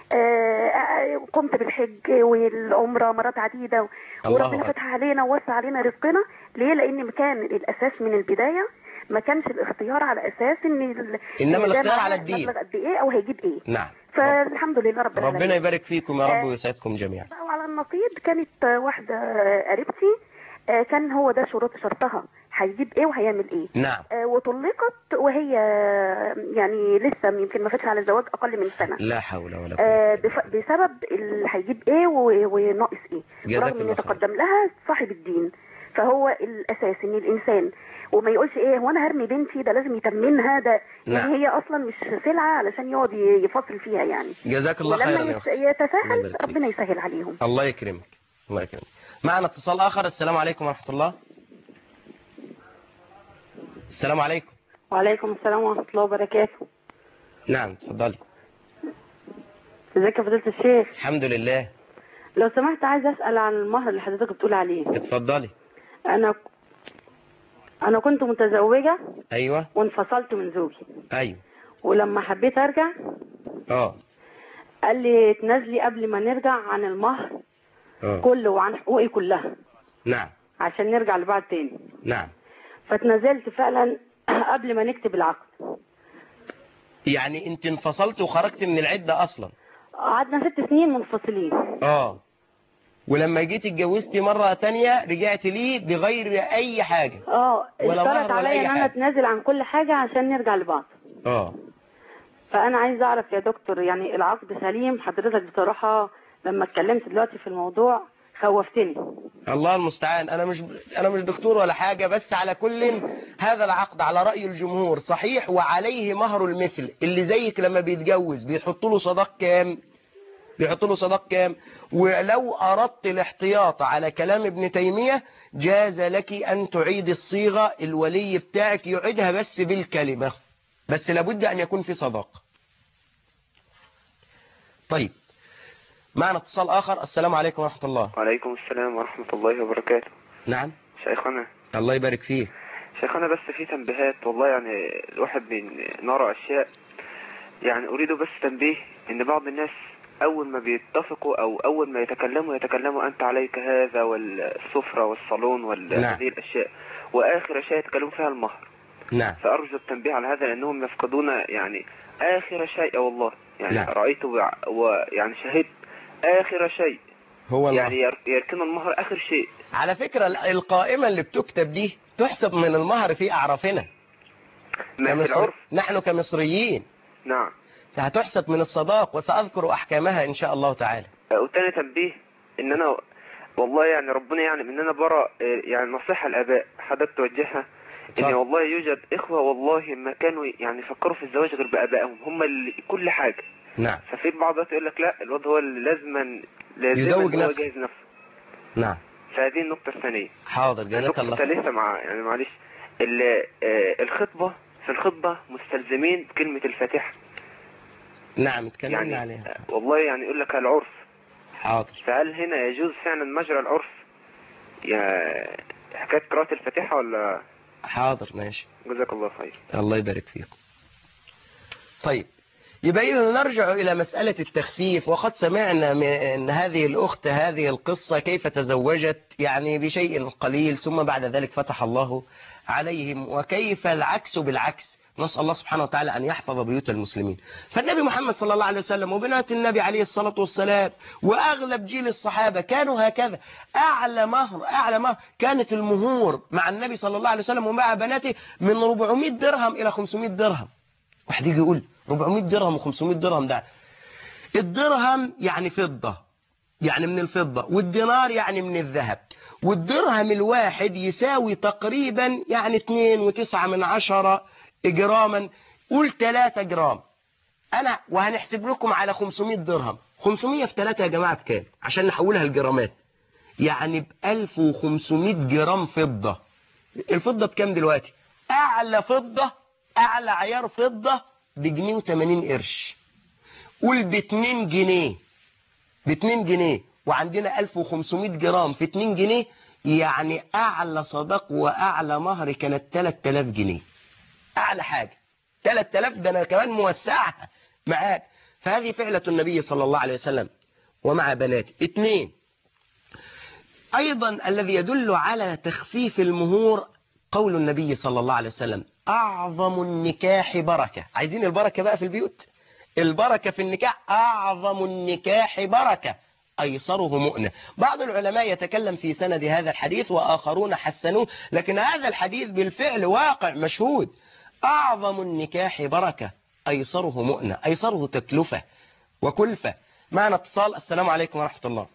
قمت بالحج والعمره مرات عديده، وربنا فتح علينا ووسع علينا رزقنا. ليه؟ لان كان الاساس من البدايه ما كانش الاختيار على اساس انما الاختيار على الدين قد ايه او هيجيب ايه. نعم. فالحمد لله رب العالمين. ربنا يبارك فيكم يا رب ويسعدكم جميعا. وعلى النقيض كانت واحدة قريبتي، كان هو ده شرطها، هيجيب ايه وهيعمل ايه. نعم. وطلقت وهي يعني لسه يمكن ما فاتش على الزواج اقل من سنه. لا حول ولا قوة. بسبب اللي هيجيب ايه وناقص ايه، جزاك برغم ان الله خير. يتقدم لها صاحب الدين. فهو الاساس ان الانسان وما يقولش ايه هو انا هرمي بنتي، ده لازم يتمنها، ده نعم. يعني هي اصلا مش سلعه علشان يقعد يفصل فيها يعني. جزاك الله ولما خيرا يا أختي. الله يتساهل يبارك فيك. ربنا يسهل عليهم. الله يكرمك. الله يكرمك. معنا اتصال آخر. السلام عليكم ورحمة الله. السلام عليكم. وعليكم السلام ورحمة الله وبركاته. نعم تفضلي. ازيك يا فضيلة الشيخ؟ الحمد لله. لو سمحت عايز اسأل عن المهر اللي حضرتك بتقول عليه. اتفضلي. انا كنت متزوجة. ايوه. وانفصلت من زوجي. ايوه. ولما حبيت ارجع قال لي تنازلي قبل ما نرجع عن المهر كله وعن حقوقي كلها. نعم. عشان نرجع لبعض تاني. نعم. فتنازلت فعلا قبل ما نكتب العقد. يعني انت انفصلت وخرجت من العدة اصلا؟ قعدنا 6 سنين منفصلين. ولما جيت اتجوزتي مرة تانية رجعت ليه بغير اي حاجة؟ ولا مهر ولا اي حاجة. ان انا اتنازل عن كل حاجة عشان نرجع لبعض. فانا عايز اعرف يا دكتور يعني العقد سليم؟ حضرتك بصراحة لما اتكلمت دلوقتي في الموضوع خوفتني. الله المستعان. انا مش دكتور ولا حاجة، بس على كل هذا العقد على رأي الجمهور صحيح وعليه مهر المثل. اللي زيك لما بيتجوز بيحطوا له صداق كام؟ ولو أردت الاحتياط على كلام ابن تيمية جاز لك أن تعيد الصيغة، الولي بتاعك يعيدها بس بالكلمة، بس لابد أن يكون في صداق. طيب معنا اتصال آخر. السلام عليكم ورحمة الله. وعليكم السلام ورحمة الله وبركاته. نعم شيخنا. الله يبارك فيه. شيخنا بس في تنبيهات والله، يعني الواحد نرى أشياء، يعني أريد بس تنبيه إن بعض الناس أول ما بيتفقوا أو أول ما يتكلموا أنت عليك هذا والسفرة والصالون وهذه الأشياء، وآخر شيء يتكلمون فيها المهر. نعم. فأرجو التنبيه على هذا لأنهم يفقدون يعني آخر شيء والله، يعني نعم. رأيت ويعني شهدت آخر شيء هو يعني يركنوا المهر آخر شيء. على فكرة القائمة اللي بتكتب دي تحسب من المهر في أعرافنا العرف. نحن كمصريين. نعم. هتحسب من الصداق وسأذكر أحكامها إن شاء الله تعالى. وتاني تنبيه إن أنا والله يعني ربنا يعني إن أنا برى يعني نصيحة الآباء حضرتك توجهها، إن والله يوجد إخوة والله ما كانوا يعني يفكروا في الزواج غير بآبائهم، هم اللي كل حاجة. نعم. ففي بعض يقول لك لا الواد هو اللي لازم يزوج نفسه. يجهز نفسه. نعم. فهذه النقطة الثانية. حاضر جزاك الله خير. لسه يعني معلش الخطبة، في الخطبة مستلزمين كلمة الفاتحة. نعم اتكلمنا يعني عليها. والله يعني يقول لك العرف. حاضر. فهل هنا يجوز فعلا مجرى العرف يا حكاية قراءة الفاتحة ولا؟ حاضر ماشي. جزاك الله خير. الله يبارك فيكم. طيب يبقى إذا نرجع إلى مسألة التخفيف، وقد سمعنا من هذه الأخت هذه القصة كيف تزوجت يعني بشيء قليل ثم بعد ذلك فتح الله عليهم، وكيف العكس بالعكس. نسأل الله سبحانه وتعالى أن يحفظ بيوت المسلمين. فالنبي محمد صلى الله عليه وسلم وبنات النبي عليه الصلاة والسلام وأغلب جيل الصحابة كانوا هكذا. أعلى مهر كانت المهور مع النبي صلى الله عليه وسلم ومع بناته من 400 درهم إلى 500 درهم. واحد يجي يقول 400 درهم و500 درهم، ده الدرهم يعني فضة، يعني من الفضة، والدينار يعني من الذهب، والدرهم الواحد يساوي تقريبا يعني 2.9 جراما، قول 3 جرام. وهنحسب لكم على 500 درهم. 500 في 3 يا جماعة بكام عشان نحولها الجرامات؟ يعني ب 1500 جرام فضة. الفضة بكام دلوقتي؟ أعلى فضة، أعلى عيار فضة بجنيه و80 قرش، قول ب2 جنيه، ب2 جنيه، وعندنا 1500 جرام في 2 جنيه، يعني أعلى صداق وأعلى مهر كانت 3000 جنيه. أعلى حاجة 3000، ده أنا كمان موسعها معاك. فهذه فعلة النبي صلى الله عليه وسلم ومع بناته. 2 أيضا الذي يدل على تخفيف المهور قول النبي صلى الله عليه وسلم: أعظم النكاح بركة. عايزين البركة بقى في البيوت؟ البركة في النكاح. أعظم النكاح بركة أيسره مؤنة. بعض العلماء يتكلم في سند هذا الحديث وآخرون حسنوه، لكن هذا الحديث بالفعل واقع مشهود. أعظم النكاح بركة أيسره مؤنة، أيسره تكلفة وكلفة. معنا اتصال. السلام عليكم ورحمة الله.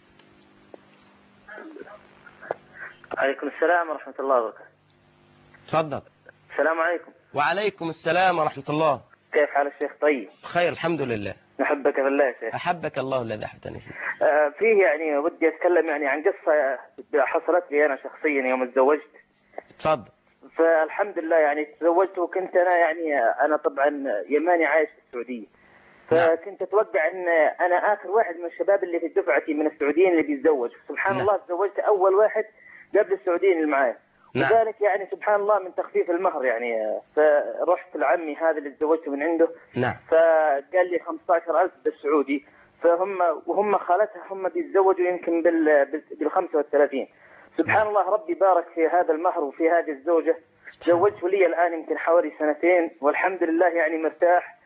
عليكم السلام ورحمة الله وبركاته. تفضل. السلام عليكم. وعليكم السلام ورحمة الله. كيف حال الشيخ؟ طيب خير الحمد لله. نحبك في الله يا شيخ. أحبك الله الذي أحبتني فيه. فيه يعني ودي أتكلم يعني عن قصة حصلت لي أنا شخصيا يوم تزوجت. تفضل. فالحمد لله يعني تزوجت، وكنت أنا يعني أنا طبعا يماني عايش في السعودية، فكنت أتوقع أن أنا آخر واحد من الشباب اللي في دفعتي من السعوديين اللي بيتزوج. سبحان الله تزوجت أول واحد قبل السعوديين اللي معايا. وذلك يعني سبحان الله من تخفيف المهر يعني. فرحت لعمي هذا اللي تزوجته من عنده. فقال لي 15,000 بالسعودي، وهم خالتها هم بيتزوجوا يمكن بال 35. سبحان الله ربي بارك في هذا المهر وفي هذه الزوجة. تزوجت لي الآن يمكن حوالي 2 والحمد لله يعني مرتاح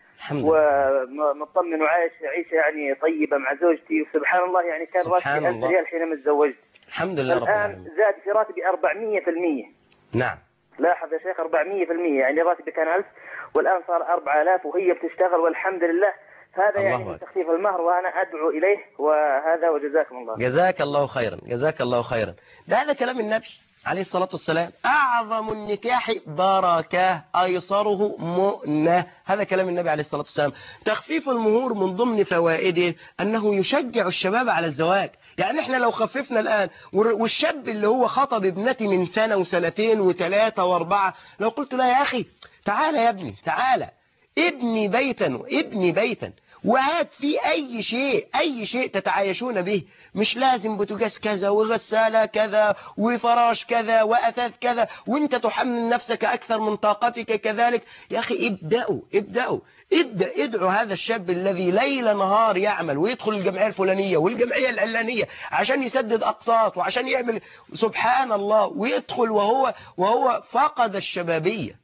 ومطمن وعايش عيشة يعني طيبة مع زوجتي. وسبحان الله يعني كان راتبي 1000 ريال حينما تزوجت. الحمد لله رب العالمين. الآن زاد في راتبي 400%. نعم. لاحظ يا شيخ 400%، يعني راتبي كان 1000 والآن صار 4000 وهي بتشتغل والحمد لله. هذا يعني من تخفيف المهر وأنا أدعو إليه. وهذا وجزاكم الله. جزاك الله خيرا. جزاك الله خيرا. هذا كلام النبي عليه الصلاة والسلام. أعظم النكاح بركة أيسره مؤنة. هذا كلام النبي عليه الصلاة والسلام. تخفيف المهور من ضمن فوائده أنه يشجع الشباب على الزواج. يعني احنا لو خففنا الآن والشاب اللي هو خطب ابنتي من 1 وسنتين و3 و4، لو قلت له يا أخي تعالى يا ابني تعالى ابني بيتا وهات فيه أي شيء تتعايشون به، مش لازم بوتاجاز كذا وغسالة كذا وفراش كذا وأثاث كذا وانت تحمل نفسك أكثر من طاقتك كذلك. يا أخي ادعوا هذا الشاب الذي ليل نهار يعمل ويدخل الجمعية الفلانية والجمعية العلانية عشان يسدد أقساط وعشان يعمل سبحان الله، ويدخل وهو فقد الشبابية.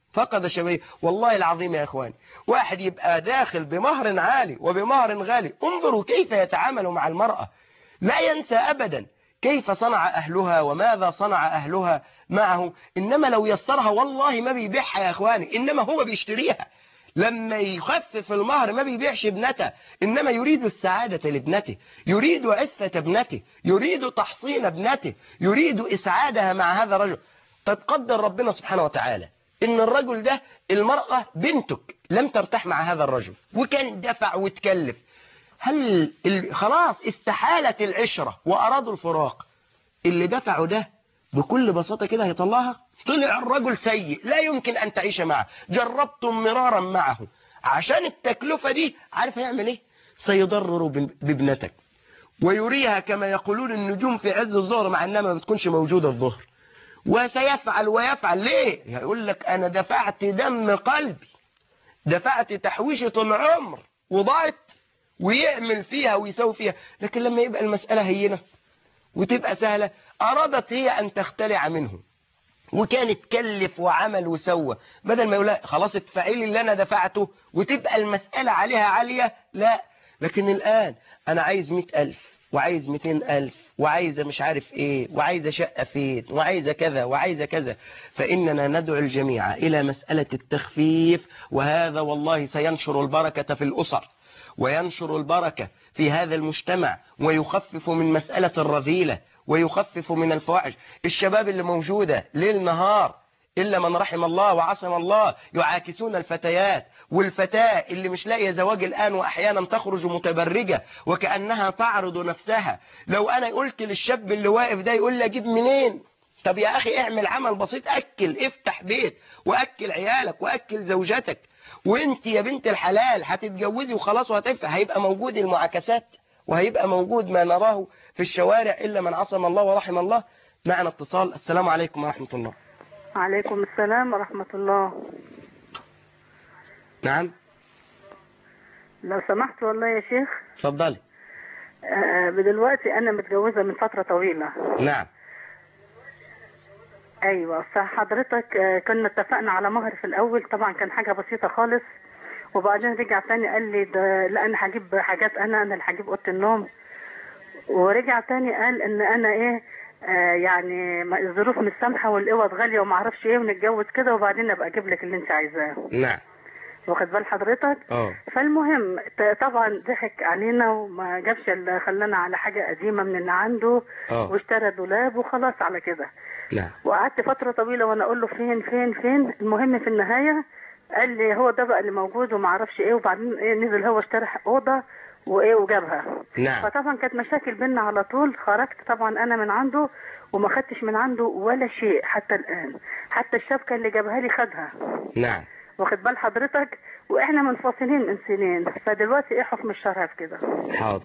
والله العظيم يا إخواني، واحد يبقى داخل بمهر عالي وبمهر غالي، انظروا كيف يتعامل مع المرأة. لا ينسى أبدا كيف صنع أهلها وماذا صنع أهلها معه. إنما لو يسرها والله ما بيبيعها يا إخواني، إنما هو بيشتريها. لما يخفف المهر ما بيبيعش ابنته، إنما يريد السعادة لابنته، يريد عفة ابنته، يريد تحصين ابنته، يريد إسعادها مع هذا الرجل. طيب قدر ربنا سبحانه وتعالى إن الرجل ده المرأة بنتك لم ترتاح مع هذا الرجل وكان دفع وتكلف، هل خلاص استحالت العشرة وأرادوا الفراق، اللي دفعوا ده بكل بساطة كده هيطلعها؟ طلع الرجل سيء لا يمكن أن تعيش معه، جربتم مرارا معه عشان التكلفة دي. عارف هيعمل إيه؟ سيضرر بابنتك ويريها كما يقولون النجوم في عز الظهر مع أنها ما بتكونش موجودة الظهر، وسيفعل ويفعل. ليه؟ يقول لك أنا دفعت دم قلبي، دفعت تحويشة العمر وضاعت، ويعمل فيها ويسوي فيها. لكن لما يبقى المسألة هينة وتبقى سهلة، أرادت هي أن تختلع منه وكانت تكلف وعمل وسوى، بدل ما يقول خلاص ادفعي لي اللي أنا دفعته وتبقى المسألة عليها عالية. لا، لكن الآن أنا عايز 100,000 وعايز 200,000 وعايزة مش عارف ايه وعايزة شقة فين وعايزة كذا وعايزة كذا. فإننا ندعو الجميع إلى مسألة التخفيف، وهذا والله سينشر البركة في الأسر وينشر البركة في هذا المجتمع ويخفف من مسألة الرذيلة ويخفف من الفواحش. الشباب اللي موجودة ليل نهار إلا من رحم الله وعصم الله يعاكسون الفتيات، والفتاة اللي مش لاقية زواج الآن وأحيانا تخرج متبرجة وكأنها تعرض نفسها. لو أنا قلت للشاب اللي واقف ده يقول لي أجيب منين؟ طب يا أخي اعمل عمل بسيط، أكل، افتح بيت وأكل عيالك وأكل زوجتك، وانت يا بنت الحلال هتتجوزي وخلاص هيبقى موجود المعاكسات وهيبقى موجود ما نراه في الشوارع إلا من عصم الله ورحم الله. معنا اتصال. السلام عليكم ورحمة الله. عليكم السلام ورحمة الله. نعم. لو سمحت والله يا شيخ. اتفضلي. دلوقتي أنا متجوزة من فترة طويلة. نعم. أيوة، فحضرتك كنا اتفقنا على مهر في الأول، طبعا كان حاجة بسيطة خالص، وبعدين رجع تاني قال لي ده لا أنا هجيب حاجات، أنا اللي هجيب أوضة النوم ورجع تاني قال ان انا ايه يعني الظروف مش سامحه والقوة غاليه وما اعرفش ايه ونتجوز كده وبعدين ابقى اجيب لك اللي انت عايزاه. نعم. واخد بال حضرتك؟ فالمهم طبعا ضحك علينا وما جابش اللي خلانا على حاجه قديمه من اللي عنده. واشترى دولاب وخلاص على كده. نعم. وقعدت فتره طويله وانا اقول له فين فين فين. المهم في النهايه قال لي هو ده بقى اللي موجود وما اعرفش ايه وبعدين ايه نزل هو اشترى اوضه وايه وجابها. نعم. فطبعا كانت مشاكل بينا على طول. خرجت طبعا انا من عنده وما خدتش من عنده ولا شيء حتى الان. حتى الشبكه اللي جابها لي خدها. نعم. واخد بال حضرتك؟ واحنا منفصلين من سنين. فدلوقتي ايه حكم الشرع في كده؟ حاضر.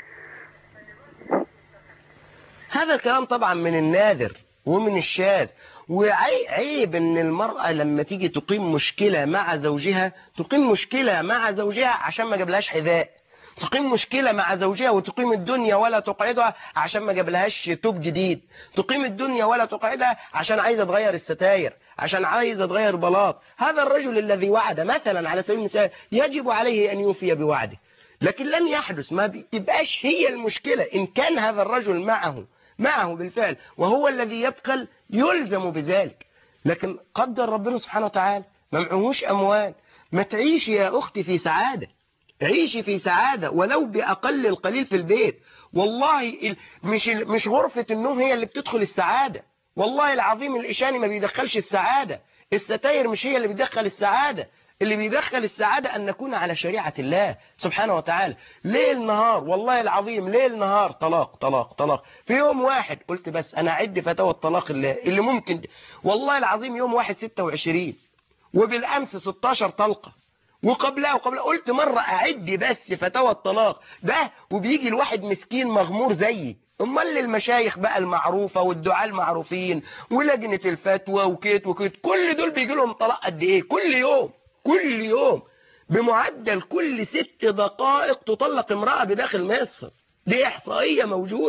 هذا الكلام طبعا من النادر ومن الشاذ. وعيب ان المرأة لما تيجي تقيم مشكلة مع زوجها تقيم مشكلة مع زوجها عشان ما جابلهاش حذاء، تقيم مشكلة مع زوجها وتقيم الدنيا ولا تقعدها عشان ما جابلهاش توب جديد، تقيم الدنيا ولا تقعدها عشان عايزة تغير الستاير، عشان عايزة تغير بلاط. هذا الرجل الذي وعد مثلا على سبيل المثال يجب عليه أن يوفي بوعده، لكن لن يحدث. ما تبقاش هي المشكلة. إن كان هذا الرجل معه بالفعل وهو الذي يبخل يلزم بذلك، لكن قدر ربنا سبحانه وتعالى ما معهوش أموال. ما تعيش يا أختي في سعادة، عيشي في سعادة ولو بأقل القليل في البيت. والله مش غرفة النوم هي اللي بتدخل السعادة، والله العظيم الإشاني ما بيدخلش السعادة، الستاير مش هي اللي بيدخل السعادة. اللي بيدخل السعادة أن نكون على شريعة الله سبحانه وتعالى. ليل نهار والله العظيم ليل نهار طلاق طلاق طلاق. في يوم واحد قلت بس أنا أعد فتاوى الطلاق اللي ممكن، والله العظيم يوم واحد 26 وبالأمس 16 طلقة وقبلها قلت مرة أعد بس فتاوى الطلاق ده. وبيجي الواحد مسكين مغمور زيي. امال المشايخ بقى المعروفة والدعاء المعروفين ولجنة الفتوى وكيت كل دول بيجي لهم طلاق قد ايه؟ كل يوم بمعدل كل 6 دقائق تطلق امرأة بداخل مصر. دي احصائية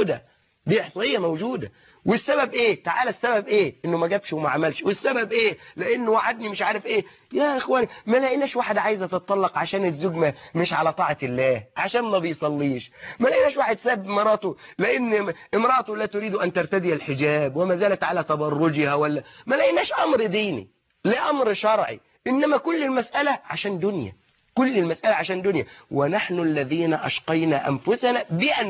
موجودة. والسبب ايه؟ تعالى السبب ايه؟ انه ما جابش وما عملش. والسبب ايه؟ لانه وعدني مش عارف ايه. يا اخواني ما لقيناش واحدة عايزة تتطلق عشان الزوج مش على طاعة الله، عشان ما بيصليش. ما لقيناش واحد ساب مراته لان امراته لا تريد ان ترتدي الحجاب وما زالت على تبرجها، ولا ما لقيناش امر ديني لامر شرعي. انما كل المسألة عشان دنيا. ونحن الذين اشقينا انفسنا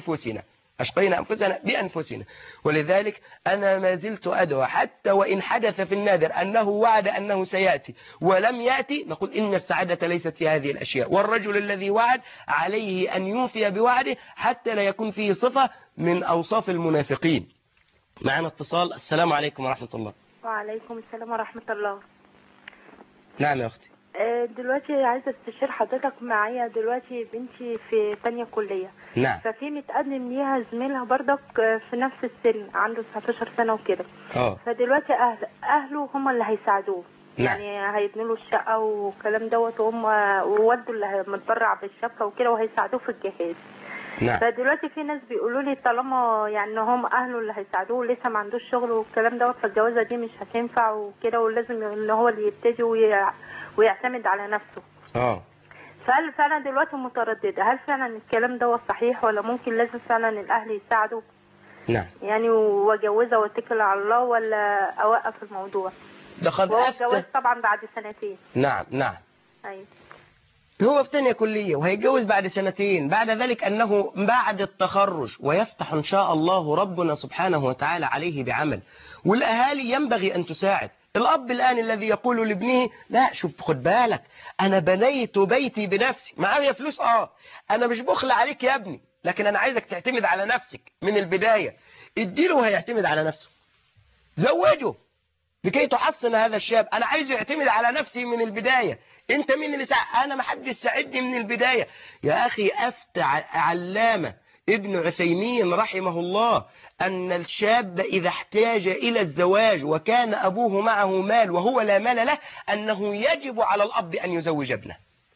بأنفسنا. ولذلك أنا ما زلت أدعو حتى وإن حدث في النادر أنه وعد أنه سيأتي ولم يأتي، نقول إن السعادة ليست في هذه الأشياء. والرجل الذي وعد عليه أن يوفي بوعده حتى لا يكون فيه صفة من أوصاف المنافقين. معنا اتصال. السلام عليكم ورحمة الله. وعليكم السلام ورحمة الله. نعم يا أختي. دلوقتي عايزة استشير حضرتك. معايا دلوقتي بنتي في تانية كلية. نعم. ففي متقدم ليها زميلها برضك في نفس السن عنده 19 سنة وكده. فدلوقتي أهله هم اللي هيساعدوه. نعم. يعني هيبنوا له الشقة والكلام دوت وهم وودوا اللي متبرع بالشقة وكده وهيساعدوه في الجهاز. نعم. فدلوقتي في ناس بيقولوا لي طالما يعني هم اهله اللي هيساعدوه لسه ما عندوش شغل والكلام دوت فالجوازه دي مش هتنفع وكده ولازم ان هو اللي يبتدي ويعتمد على نفسه. فهل فعلا دلوقتي متردده هل فعلا الكلام دوت صحيح ولا ممكن لازم فعلا الاهل يساعدوا؟ نعم. يعني واجوزها واتكل على الله ولا اوقف الموضوع؟ ده قد الجواز طبعا بعد 2 سنين. نعم. ايوه. هو في تانية كلية وهيتجوز بعد 2 سنين، بعد ذلك أنه بعد التخرج ويفتح إن شاء الله ربنا سبحانه وتعالى عليه بعمل. والأهالي ينبغي أن تساعد. الأب الآن الذي يقول لابنه لا شوف خد بالك أنا بنيت بيتي بنفسي، معايا فلوس أنا مش بخل عليك يا ابني، لكن أنا عايزك تعتمد على نفسك من البداية. اديله هيعتمد على نفسه، زوجه لكي تحصن هذا الشاب. أنا عايزه يعتمد على نفسي من البداية. انت مين اللي انا ما حدش ساعدني من البداية يا اخي. افتى علامة ابن عثيمين رحمه الله ان الشاب اذا احتاج الى الزواج وكان ابوه معه مال وهو لا مال له انه يجب على الاب ان يزوج ابنه.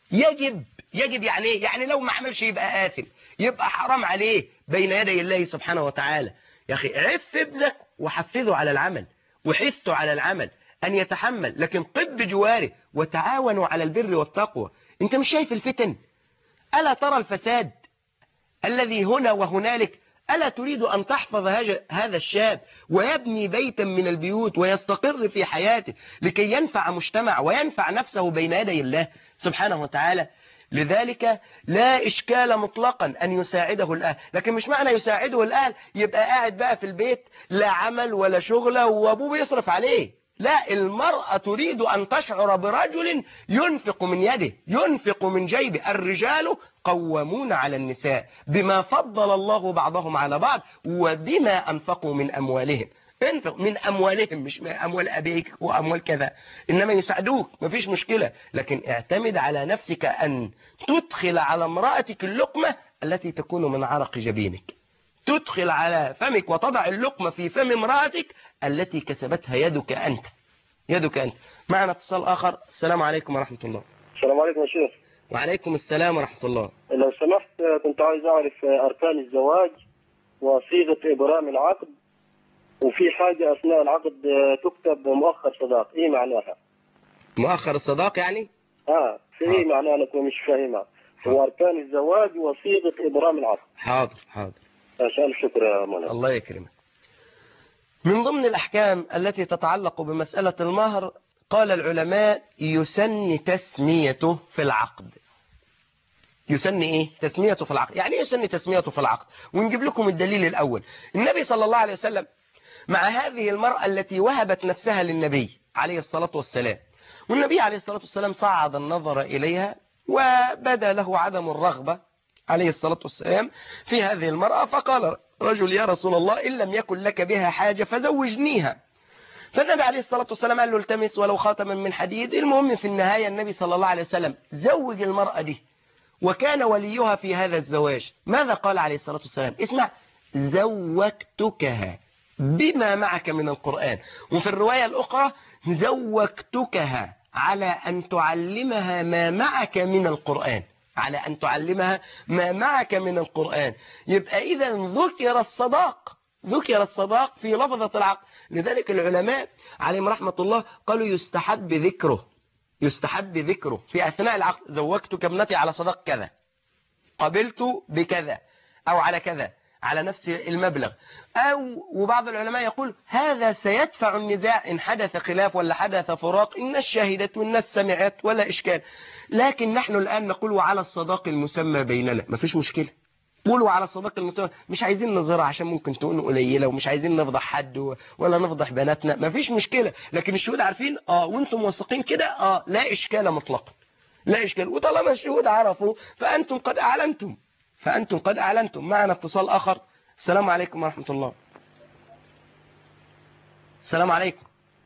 يجب يعني ايه؟ يعني لو ما عملش يبقى آثم، يبقى حرام عليه بين يدي الله سبحانه وتعالى. يا اخي عف ابنك وحفظه على العمل وحثه على العمل أن يتحمل، لكن قد بجواره وتعاونوا على البر والتقوى. أنت مش شايف الفتن؟ ألا ترى الفساد الذي هنا وهنالك؟ ألا تريد أن تحفظ هذا الشاب ويبني بيتا من البيوت ويستقر في حياته لكي ينفع مجتمع وينفع نفسه بين يدي الله سبحانه وتعالى؟ لذلك لا إشكال مطلقا أن يساعده الأهل، لكن مش معنى يساعده الأهل يبقى قاعد بقى في البيت لا عمل ولا شغلة وأبوه بيصرف عليه. لا، المرأة تريد أن تشعر برجل ينفق من يده، ينفق من جيبه. الرجال قوامون على النساء بما فضل الله بعضهم على بعض وبما أنفقوا من أموالهم. انفق من أموالهم، مش من أموال أبيك وأموال كذا، إنما يساعدوك، مفيش مشكلة، لكن اعتمد على نفسك أن تدخل على امرأتك اللقمة التي تكون من عرق جبينك، تدخل على فمك وتضع اللقمة في فم امرأتك التي كسبتها يدك أنت، يدك أنت. معنا اتصال آخر. السلام عليكم ورحمة الله. السلام عليكم يا شيخ. وعليكم السلام ورحمة الله. لو سمحت كنت عايز أعرف أركان الزواج وصيغة إبرام العقد، وفي حاجة أثناء العقد تكتب مؤخر صداق، إيه معناها؟ مؤخر الصداق يعني؟ في إيه معناها لك مش فاهمها؟ وأركان الزواج وصيغة إبرام العقد. حاضر حاضر. ألف شكر يا مولانا. الله يكرمك. من ضمن الأحكام التي تتعلق بمسألة المهر قال العلماء يسن تسميته في العقد. يسن إيه؟ تسميته في العقد. يعني يسن تسميته في العقد؟ ونجيب لكم الدليل الأول. النبي صلى الله عليه وسلم مع هذه المرأة التي وهبت نفسها للنبي عليه الصلاة والسلام، والنبي عليه الصلاة والسلام صعد النظر إليها وبدا له عدم الرغبة عليه الصلاة والسلام في هذه المرأة، فقال رجل يا رسول الله إن لم يكن لك بها حاجة فزوجنيها. فالنبي عليه الصلاة والسلام قال له التمس ولو خاتما من حديد. المهم في النهاية النبي صلى الله عليه وسلم زوج المرأة دي وكان وليها في هذا الزواج. ماذا قال عليه الصلاة والسلام؟ اسمع، زوجتكها بما معك من القرآن. وفي الرواية الأخرى زوجتكها على أن تعلمها ما معك من القرآن، على أن تعلمها ما معك من القرآن. يبقى إذا ذكر الصداق، ذكر الصداق في لفظة العقد. لذلك العلماء عليهم رحمة الله قالوا يستحب ذكره، يستحب ذكره في أثناء العقد. زوجتك ابنتي على صداق كذا، قبلت بكذا، أو على كذا، على نفس المبلغ. أو وبعض العلماء يقول هذا سيدفع النزاع إن حدث خلاف ولا حدث فراق، الناس شهدت والناس سمعت ولا إشكال. لكن نحن الآن نقول وعلى الصداق المسمى بيننا، ما فيش مشكلة، قولوا على الصداق المسمى. مش عايزين نظرة عشان ممكن تكون قليلة، ومش عايزين نفضح حد ولا نفضح بناتنا، ما فيش مشكلة. لكن الشهود عارفين وانتم موثقين كده لا إشكال مطلقا، لا إشكال. وطالما الشهود عرفوا فأنتم قد أعلنتم، فأنتم قد أعلنتم. معنا اتصال آخر. السلام عليكم ورحمة الله. السلام عليكم.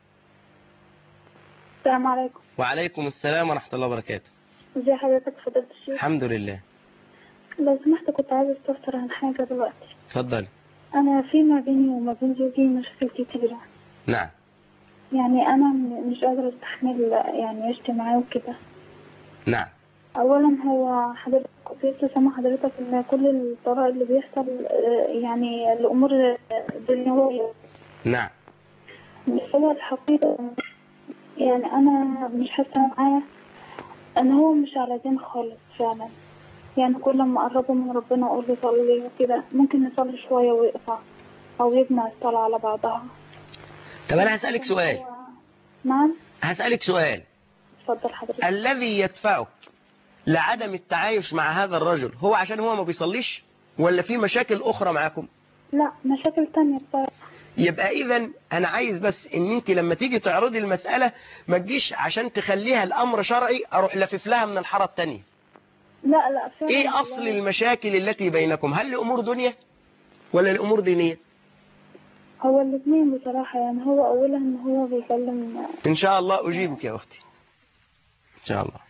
السلام عليكم. وعليكم السلام ورحمة الله وبركاته. ازي حضرتك فضيلة الشيخ؟ الحمد لله. لو سمحت كنت عايزة استفسر عن حاجة دلوقتي. اتفضل. أنا في ما بيني وما بين زوجي مشاكل كتيرة. نعم. يعني أنا مش قادرة استحمل يعني عشت معاه وكده. نعم. أولا هو حضرتك كنت سامع حضرتك إن كل الطلاق اللي بيحصل يعني الأمور دنيوية. نعم. بس هو الحقيقة يعني أنا مش حاسة معاه إن هو مش على دين خالص فعلا. يعني كل ما أقربه من ربنا أقول له صلي وكده، ممكن نصلي شوية ويقطع أو يجمع الصلاة على بعضها. طب أنا هسألك سؤال. نعم. هسألك سؤال. اتفضل حضرتك. الذي يدفعك لعدم التعايش مع هذا الرجل هو عشان هو ما بيصليش، ولا في مشاكل أخرى معاكم؟ لا، مشاكل تانية بصراحة. يبقى إذن أنا عايز بس إن أنت لما تيجي تعرضي المسألة ما تجيش عشان تخليها الأمر شرعي أروح لفف لها من الحارة التانية. لا فعلا. إيه أصل المشاكل التي بينكم؟ هل لأمور دنيا ولا لأمور دينية؟ هو الاثنين بصراحة. يعني هو أولا إن هو بيكلم. إن شاء الله أجيبك يا أختي إن شاء الله.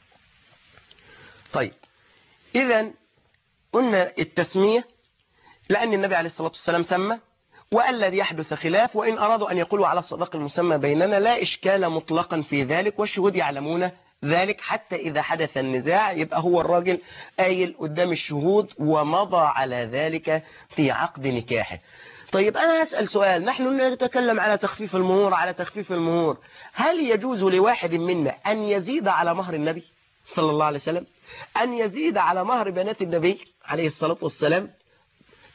طيب إذن قلنا التسمية لأن النبي عليه الصلاة والسلام سمى، وألا يحدث خلاف، وإن أرادوا أن يقولوا على الصداق المسمى بيننا لا إشكال مطلقا في ذلك، والشهود يعلمون ذلك. حتى إذا حدث النزاع يبقى هو الراجل قايل قدام الشهود ومضى على ذلك في عقد نكاحه. طيب أنا أسأل سؤال، نحن نتكلم على تخفيف المهور، على تخفيف المهور، هل يجوز لواحد منا أن يزيد على مهر النبي صلى الله عليه وسلم، أن يزيد على مهر بنات النبي عليه الصلاة والسلام؟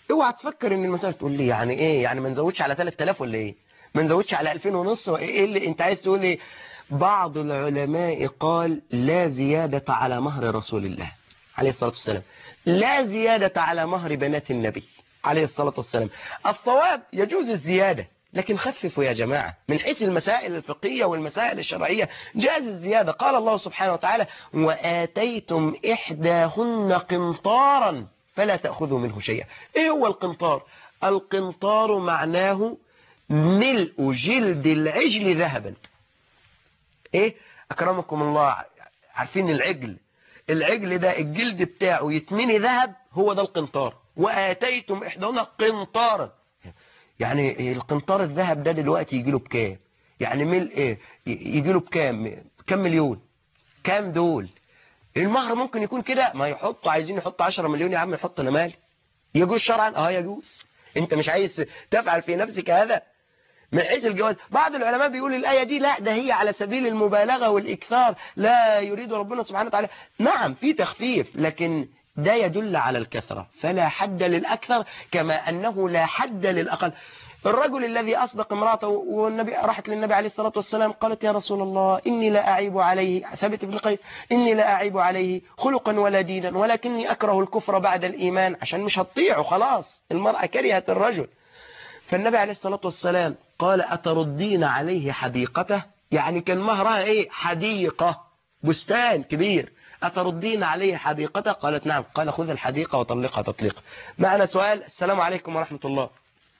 اوعى تفكر ان المسألة تقول لي يعني ايه، يعني ما نزودش على 3000 ولا ايه، ما نزودش على 2500، ايه اللي انت عايز تقول ايه؟ بعض العلماء قال لا زيادة على مهر رسول الله عليه الصلاة والسلام، لا زيادة على مهر بنات النبي عليه الصلاة والسلام. الصواب يجوز الزيادة، لكن خففوا يا جماعة من حيث المسائل الفقهية والمسائل الشرعية، جاز الزيادة. قال الله سبحانه وتعالى وآتيتم إحداهن قنطارا فلا تأخذوا منه شيئا. ايه هو القنطار؟ القنطار معناه ملء جلد العجل ذهبا. ايه اكرمكم الله، عارفين العجل ده الجلد بتاعه يتمني ذهب، هو ده القنطار. وآتيتم إحداهن قنطارا، يعني القنطار الذهب ده دلوقتي يجي له بكام؟ يعني ملء ايه يجي له بكام؟ كم مليون؟ كام دول؟ المهر ممكن يكون كده، ما يحطوا عايزين يحطوا 10 مليون، يا عم يحط انا مالي. يجوز شرعا؟ يجوز. انت مش عايز تفعل في نفسك هذا من حيث الجواز. بعض العلماء بيقول الآية دي لا، ده هي على سبيل المبالغة والإكثار، لا يريد ربنا سبحانه وتعالى. نعم في تخفيف، لكن ده يدل على الكثرة، فلا حد للأكثر كما أنه لا حد للأقل. الرجل الذي أصدق امرأته والنبي راحت للنبي عليه الصلاة والسلام قالت يا رسول الله إني لا أعيب عليه، ثابت بن قيس، إني لا أعيب عليه خلقا ولا دينا ولكني أكره الكفر بعد الإيمان، عشان مش هتطيعه خلاص، المرأة كرهت الرجل. فالنبي عليه الصلاة والسلام قال أتردين عليه حديقته؟ يعني كان مهرها إيه؟ حديقة، بستان كبير. أتردين عليه حديقته؟ قالت نعم. قال خذ الحديقة وطلقها تطليقا. معنا سؤال. السلام عليكم ورحمة الله.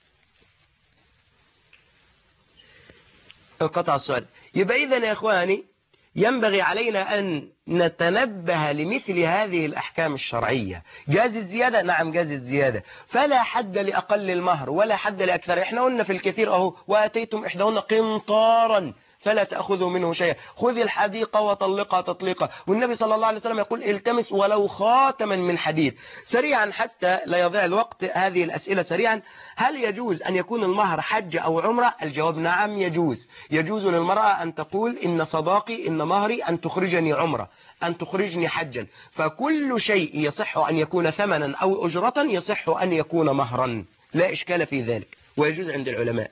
انقطع السؤال. يبقى إذن يا إخواني ينبغي علينا أن نتنبه لمثل هذه الأحكام الشرعية. جاز الزيادة؟ نعم جاز الزيادة، فلا حد لأقل المهر ولا حد لأكثر. احنا قلنا في الكثير أهو وآتيتم إحداهن قنطارا فلا تأخذوا منه شيئا، خذ الحديقة وطلقها تطليقا. والنبي صلى الله عليه وسلم يقول التمس ولو خاتما من حديد. سريعا حتى لا يضيع الوقت، هذه الأسئلة سريعا. هل يجوز أن يكون المهر حج أو عمرة؟ الجواب نعم يجوز. يجوز للمرأة أن تقول إن صداقي إن مهري أن تخرجني عمرة، أن تخرجني حجا. فكل شيء يصح أن يكون ثمنا أو أجرة يصح أن يكون مهرا، لا إشكال في ذلك، ويجوز عند العلماء.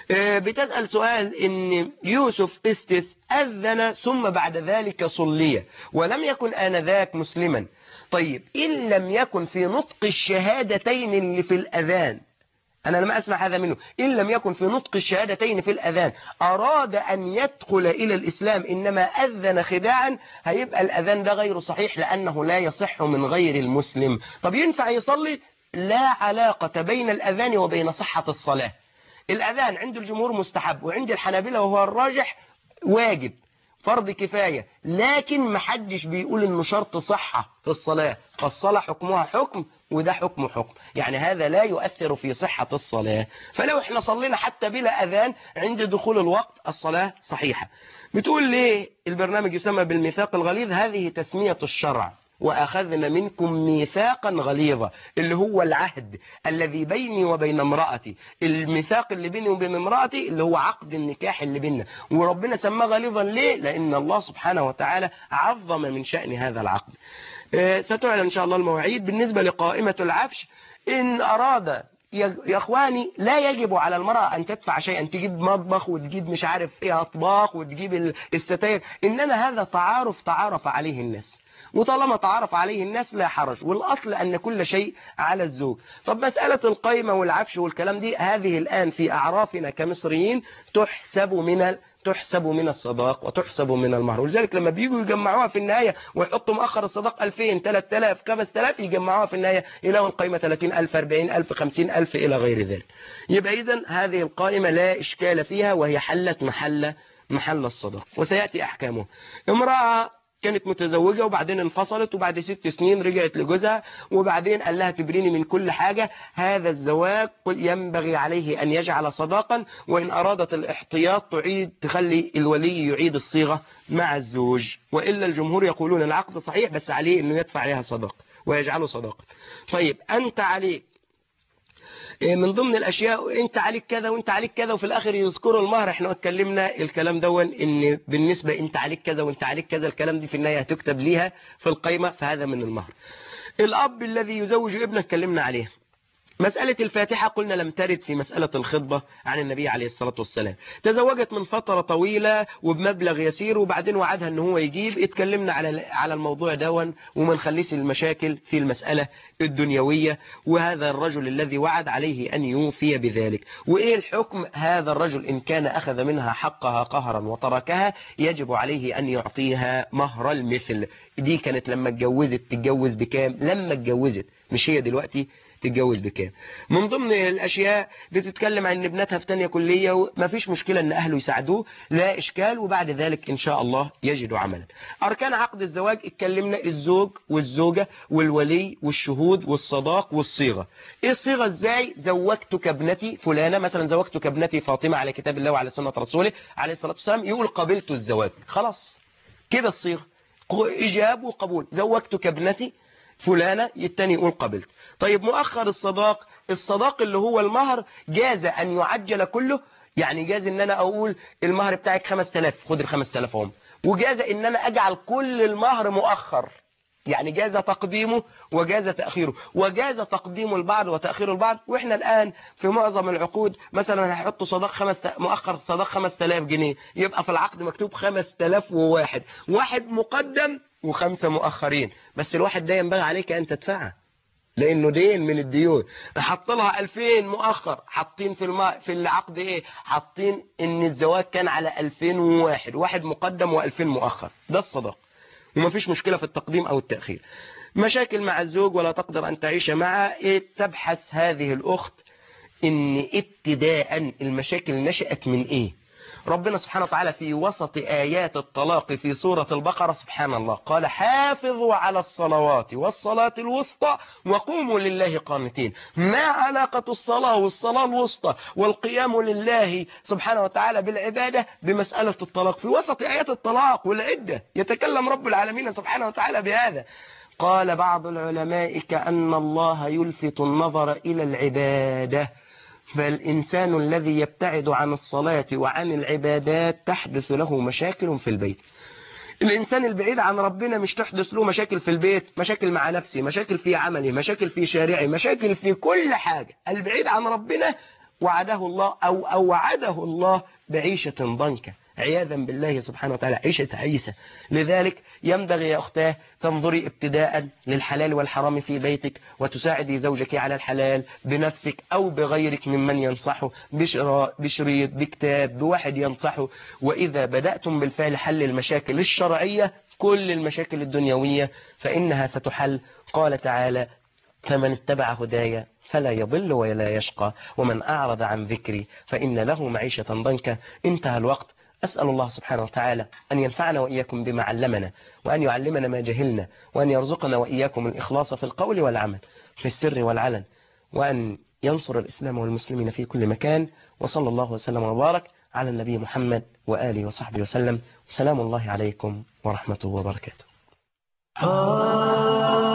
بتسأل سؤال إن يوسف استس أذن ثم بعد ذلك صلي ولم يكن آنذاك مسلما. طيب إن لم يكن في نطق الشهادتين اللي في الأذان، أنا لم أسمع هذا منه، إن لم يكن في نطق الشهادتين في الأذان أراد أن يدخل إلى الإسلام إنما أذن خداعا، هيبقى الأذان ده غير صحيح لأنه لا يصح من غير المسلم. طب ينفع يصلي؟ لا علاقة بين الأذان وبين صحة الصلاة. الأذان عند الجمهور مستحب، وعند الحنابلة وهو الراجح واجب فرض كفاية، لكن محدش بيقول إنه شرط صحة في الصلاة، فالصلاة حكمها حكم وده حكم حكم، يعني هذا لا يؤثر في صحة الصلاة. فلو احنا صلينا حتى بلا أذان عند دخول الوقت الصلاة صحيحة. بتقول ليه البرنامج يسمى بالميثاق الغليظ؟ هذه تسمية الشرع، وأخذنا منكم ميثاقا غليظا، اللي هو العهد الذي بيني وبين امرأتي، الميثاق اللي بيني وبين امرأتي اللي هو عقد النكاح اللي بيننا، وربنا سماه غليظا ليه؟ لأن الله سبحانه وتعالى عظم من شأن هذا العقد. ستعلن إن شاء الله المواعيد. بالنسبة لقائمة العفش، إن أراد يا اخواني لا يجب على المرأة أن تدفع شيئا، تجيب مطبخ وتجيب مش عارف ايه أطباق وتجيب الستاير، إنما هذا تعارف عليه الناس، وطالما تعرف عليه الناس لا حرج، والأصل أن كل شيء على الزوج. طب مسألة القيمة والعفش والكلام دي، هذه الآن في أعرافنا كمصريين تحسب من الصداق وتحسب من المهر، ولذلك لما بيجوا يجمعوها في النهاية ويحطوا مؤخر الصداق 2000 3000 5000 يجمعوها في النهاية يلاقوا القيمة 30000 40000 50000 إلى غير ذلك. يبقى إذن هذه القائمة لا إشكال فيها، وهي حلت محل الصداق، وسيأتي أحكامه. امرأة كانت متزوجة وبعدين انفصلت وبعد 6 سنين رجعت لجوزها وبعدين قال لها تبريني من كل حاجة، هذا الزواج ينبغي عليه أن يجعل صداقا، وإن أرادت الاحتياط تخلي الولي يعيد الصيغة مع الزوج، وإلا الجمهور يقولون العقد صحيح بس عليه أنه يدفع عليها صداق ويجعله صداقا. طيب أنت عليك من ضمن الأشياء أنت عليك كذا وأنت عليك كذا، وفي الآخر يذكروا المهر. احنا اتكلمنا الكلام دون إن بالنسبة أنت عليك كذا وأنت عليك كذا، الكلام دي في النهاية هتكتب ليها في القيمة، فهذا من المهر. الأب الذي يزوج ابنه اتكلمنا عليه، مسألة الفاتحة قلنا لم ترد في مسألة الخطبة عن النبي عليه الصلاة والسلام. تزوجت من فترة طويلة وبمبلغ يسير وبعدين وعدها ان هو يجيب. اتكلمنا على الموضوع دون وما نخليش المشاكل في المسألة الدنيوية، وهذا الرجل الذي وعد عليه أن يوفي بذلك. وإيه الحكم؟ هذا الرجل إن كان أخذ منها حقها قهرا وتركها يجب عليه أن يعطيها مهر المثل. دي كانت لما اتجوزت تتجوز بكام؟ لما اتجوزت، مش هي دلوقتي تتجوز بكام. من ضمن الأشياء بتتكلم عن ابنتها في تانية كلية وما فيش مشكلة ان أهله يساعدوه، لا إشكال، وبعد ذلك إن شاء الله يجدوا عملا. أركان عقد الزواج اتكلمنا: الزوج والزوجة والولي والشهود والصداق والصيغة. إيه الصيغة؟ إزاي؟ زوجتك ابنتي فلانة مثلا، زوجتك ابنتي فاطمة على كتاب الله وعلى سنة رسوله عليه الصلاة والسلام، يقول قبلت الزواج، خلاص كده الصيغة إجاب وقبول. زوجتك ابنتي فلانة، التاني يقول قبلت. طيب مؤخر الصداق، الصداق اللي هو المهر، جاز أن يعجل كله، يعني جاز ان انا اقول المهر بتاعك 5000، خد ال5000 هم، وجاز ان انا اجعل كل المهر مؤخر، يعني جاز تقديمه وجاز تأخيره، وجاز تقديم البعض وتأخير البعض. واحنا الآن في معظم العقود مثلا هيحطوا صداق مؤخر صداق 5000 جنيه، يبقى في العقد مكتوب 5001، واحد مقدم و5 مؤخرين، بس الواحد ده ينبغي عليك أن تدفعه لأنه دين من الديون. حط لها 2000 مؤخر، حاطين في العقد ايه؟ حاطين ان الزواج كان على 2001، واحد مقدم و2000 مؤخر، ده الصداق، وما فيش مشكلة في التقديم أو التأخير. مشاكل مع الزوج ولا تقدر أن تعيش معه، تبحث هذه الأخت إن ابتداء المشاكل نشأت من إيه. ربنا سبحانه وتعالى في وسط آيات الطلاق في سورة البقرة سبحان الله قال: حافظوا على الصلوات والصلاة الوسطى وقوموا لله قانتين. ما علاقة الصلاة والصلاة الوسطى والقيام لله سبحانه وتعالى بالعبادة بمسألة الطلاق؟ في وسط آيات الطلاق والعدة يتكلم رب العالمين سبحانه وتعالى بهذا. قال بعض العلماء كأن الله يلفت النظر إلى العبادة، فالإنسان الذي يبتعد عن الصلاة وعن العبادات تحدث له مشاكل في البيت. الإنسان البعيد عن ربنا مش تحدث له مشاكل في البيت، مشاكل مع نفسه، مشاكل في عمله، مشاكل في شارعه، مشاكل في كل حاجة. البعيد عن ربنا وعده الله أو وعده الله بعيشة ضنكة عياذا بالله سبحانه وتعالى، عيشة عيسى. لذلك ينبغي يا أختاه تنظري ابتداء للحلال والحرام في بيتك، وتساعدي زوجك على الحلال بنفسك أو بغيرك ممن ينصحه، بشريط، بكتاب، بواحد ينصحه. وإذا بدأتم بالفعل حل المشاكل الشرعية كل المشاكل الدنيوية فإنها ستحل. قال تعالى: فمن اتبع هدايا فلا يضل ولا يشقى ومن أعرض عن ذكري فإن له معيشة ضنكا. انتهى الوقت. أسأل الله سبحانه وتعالى أن ينفعنا وإياكم بما علمنا، وأن يعلمنا ما جهلنا، وأن يرزقنا وإياكم الإخلاص في القول والعمل في السر والعلن، وأن ينصر الإسلام والمسلمين في كل مكان. وصلى الله وسلم وبارك على النبي محمد وآله وصحبه وسلم. سلام الله عليكم ورحمته وبركاته.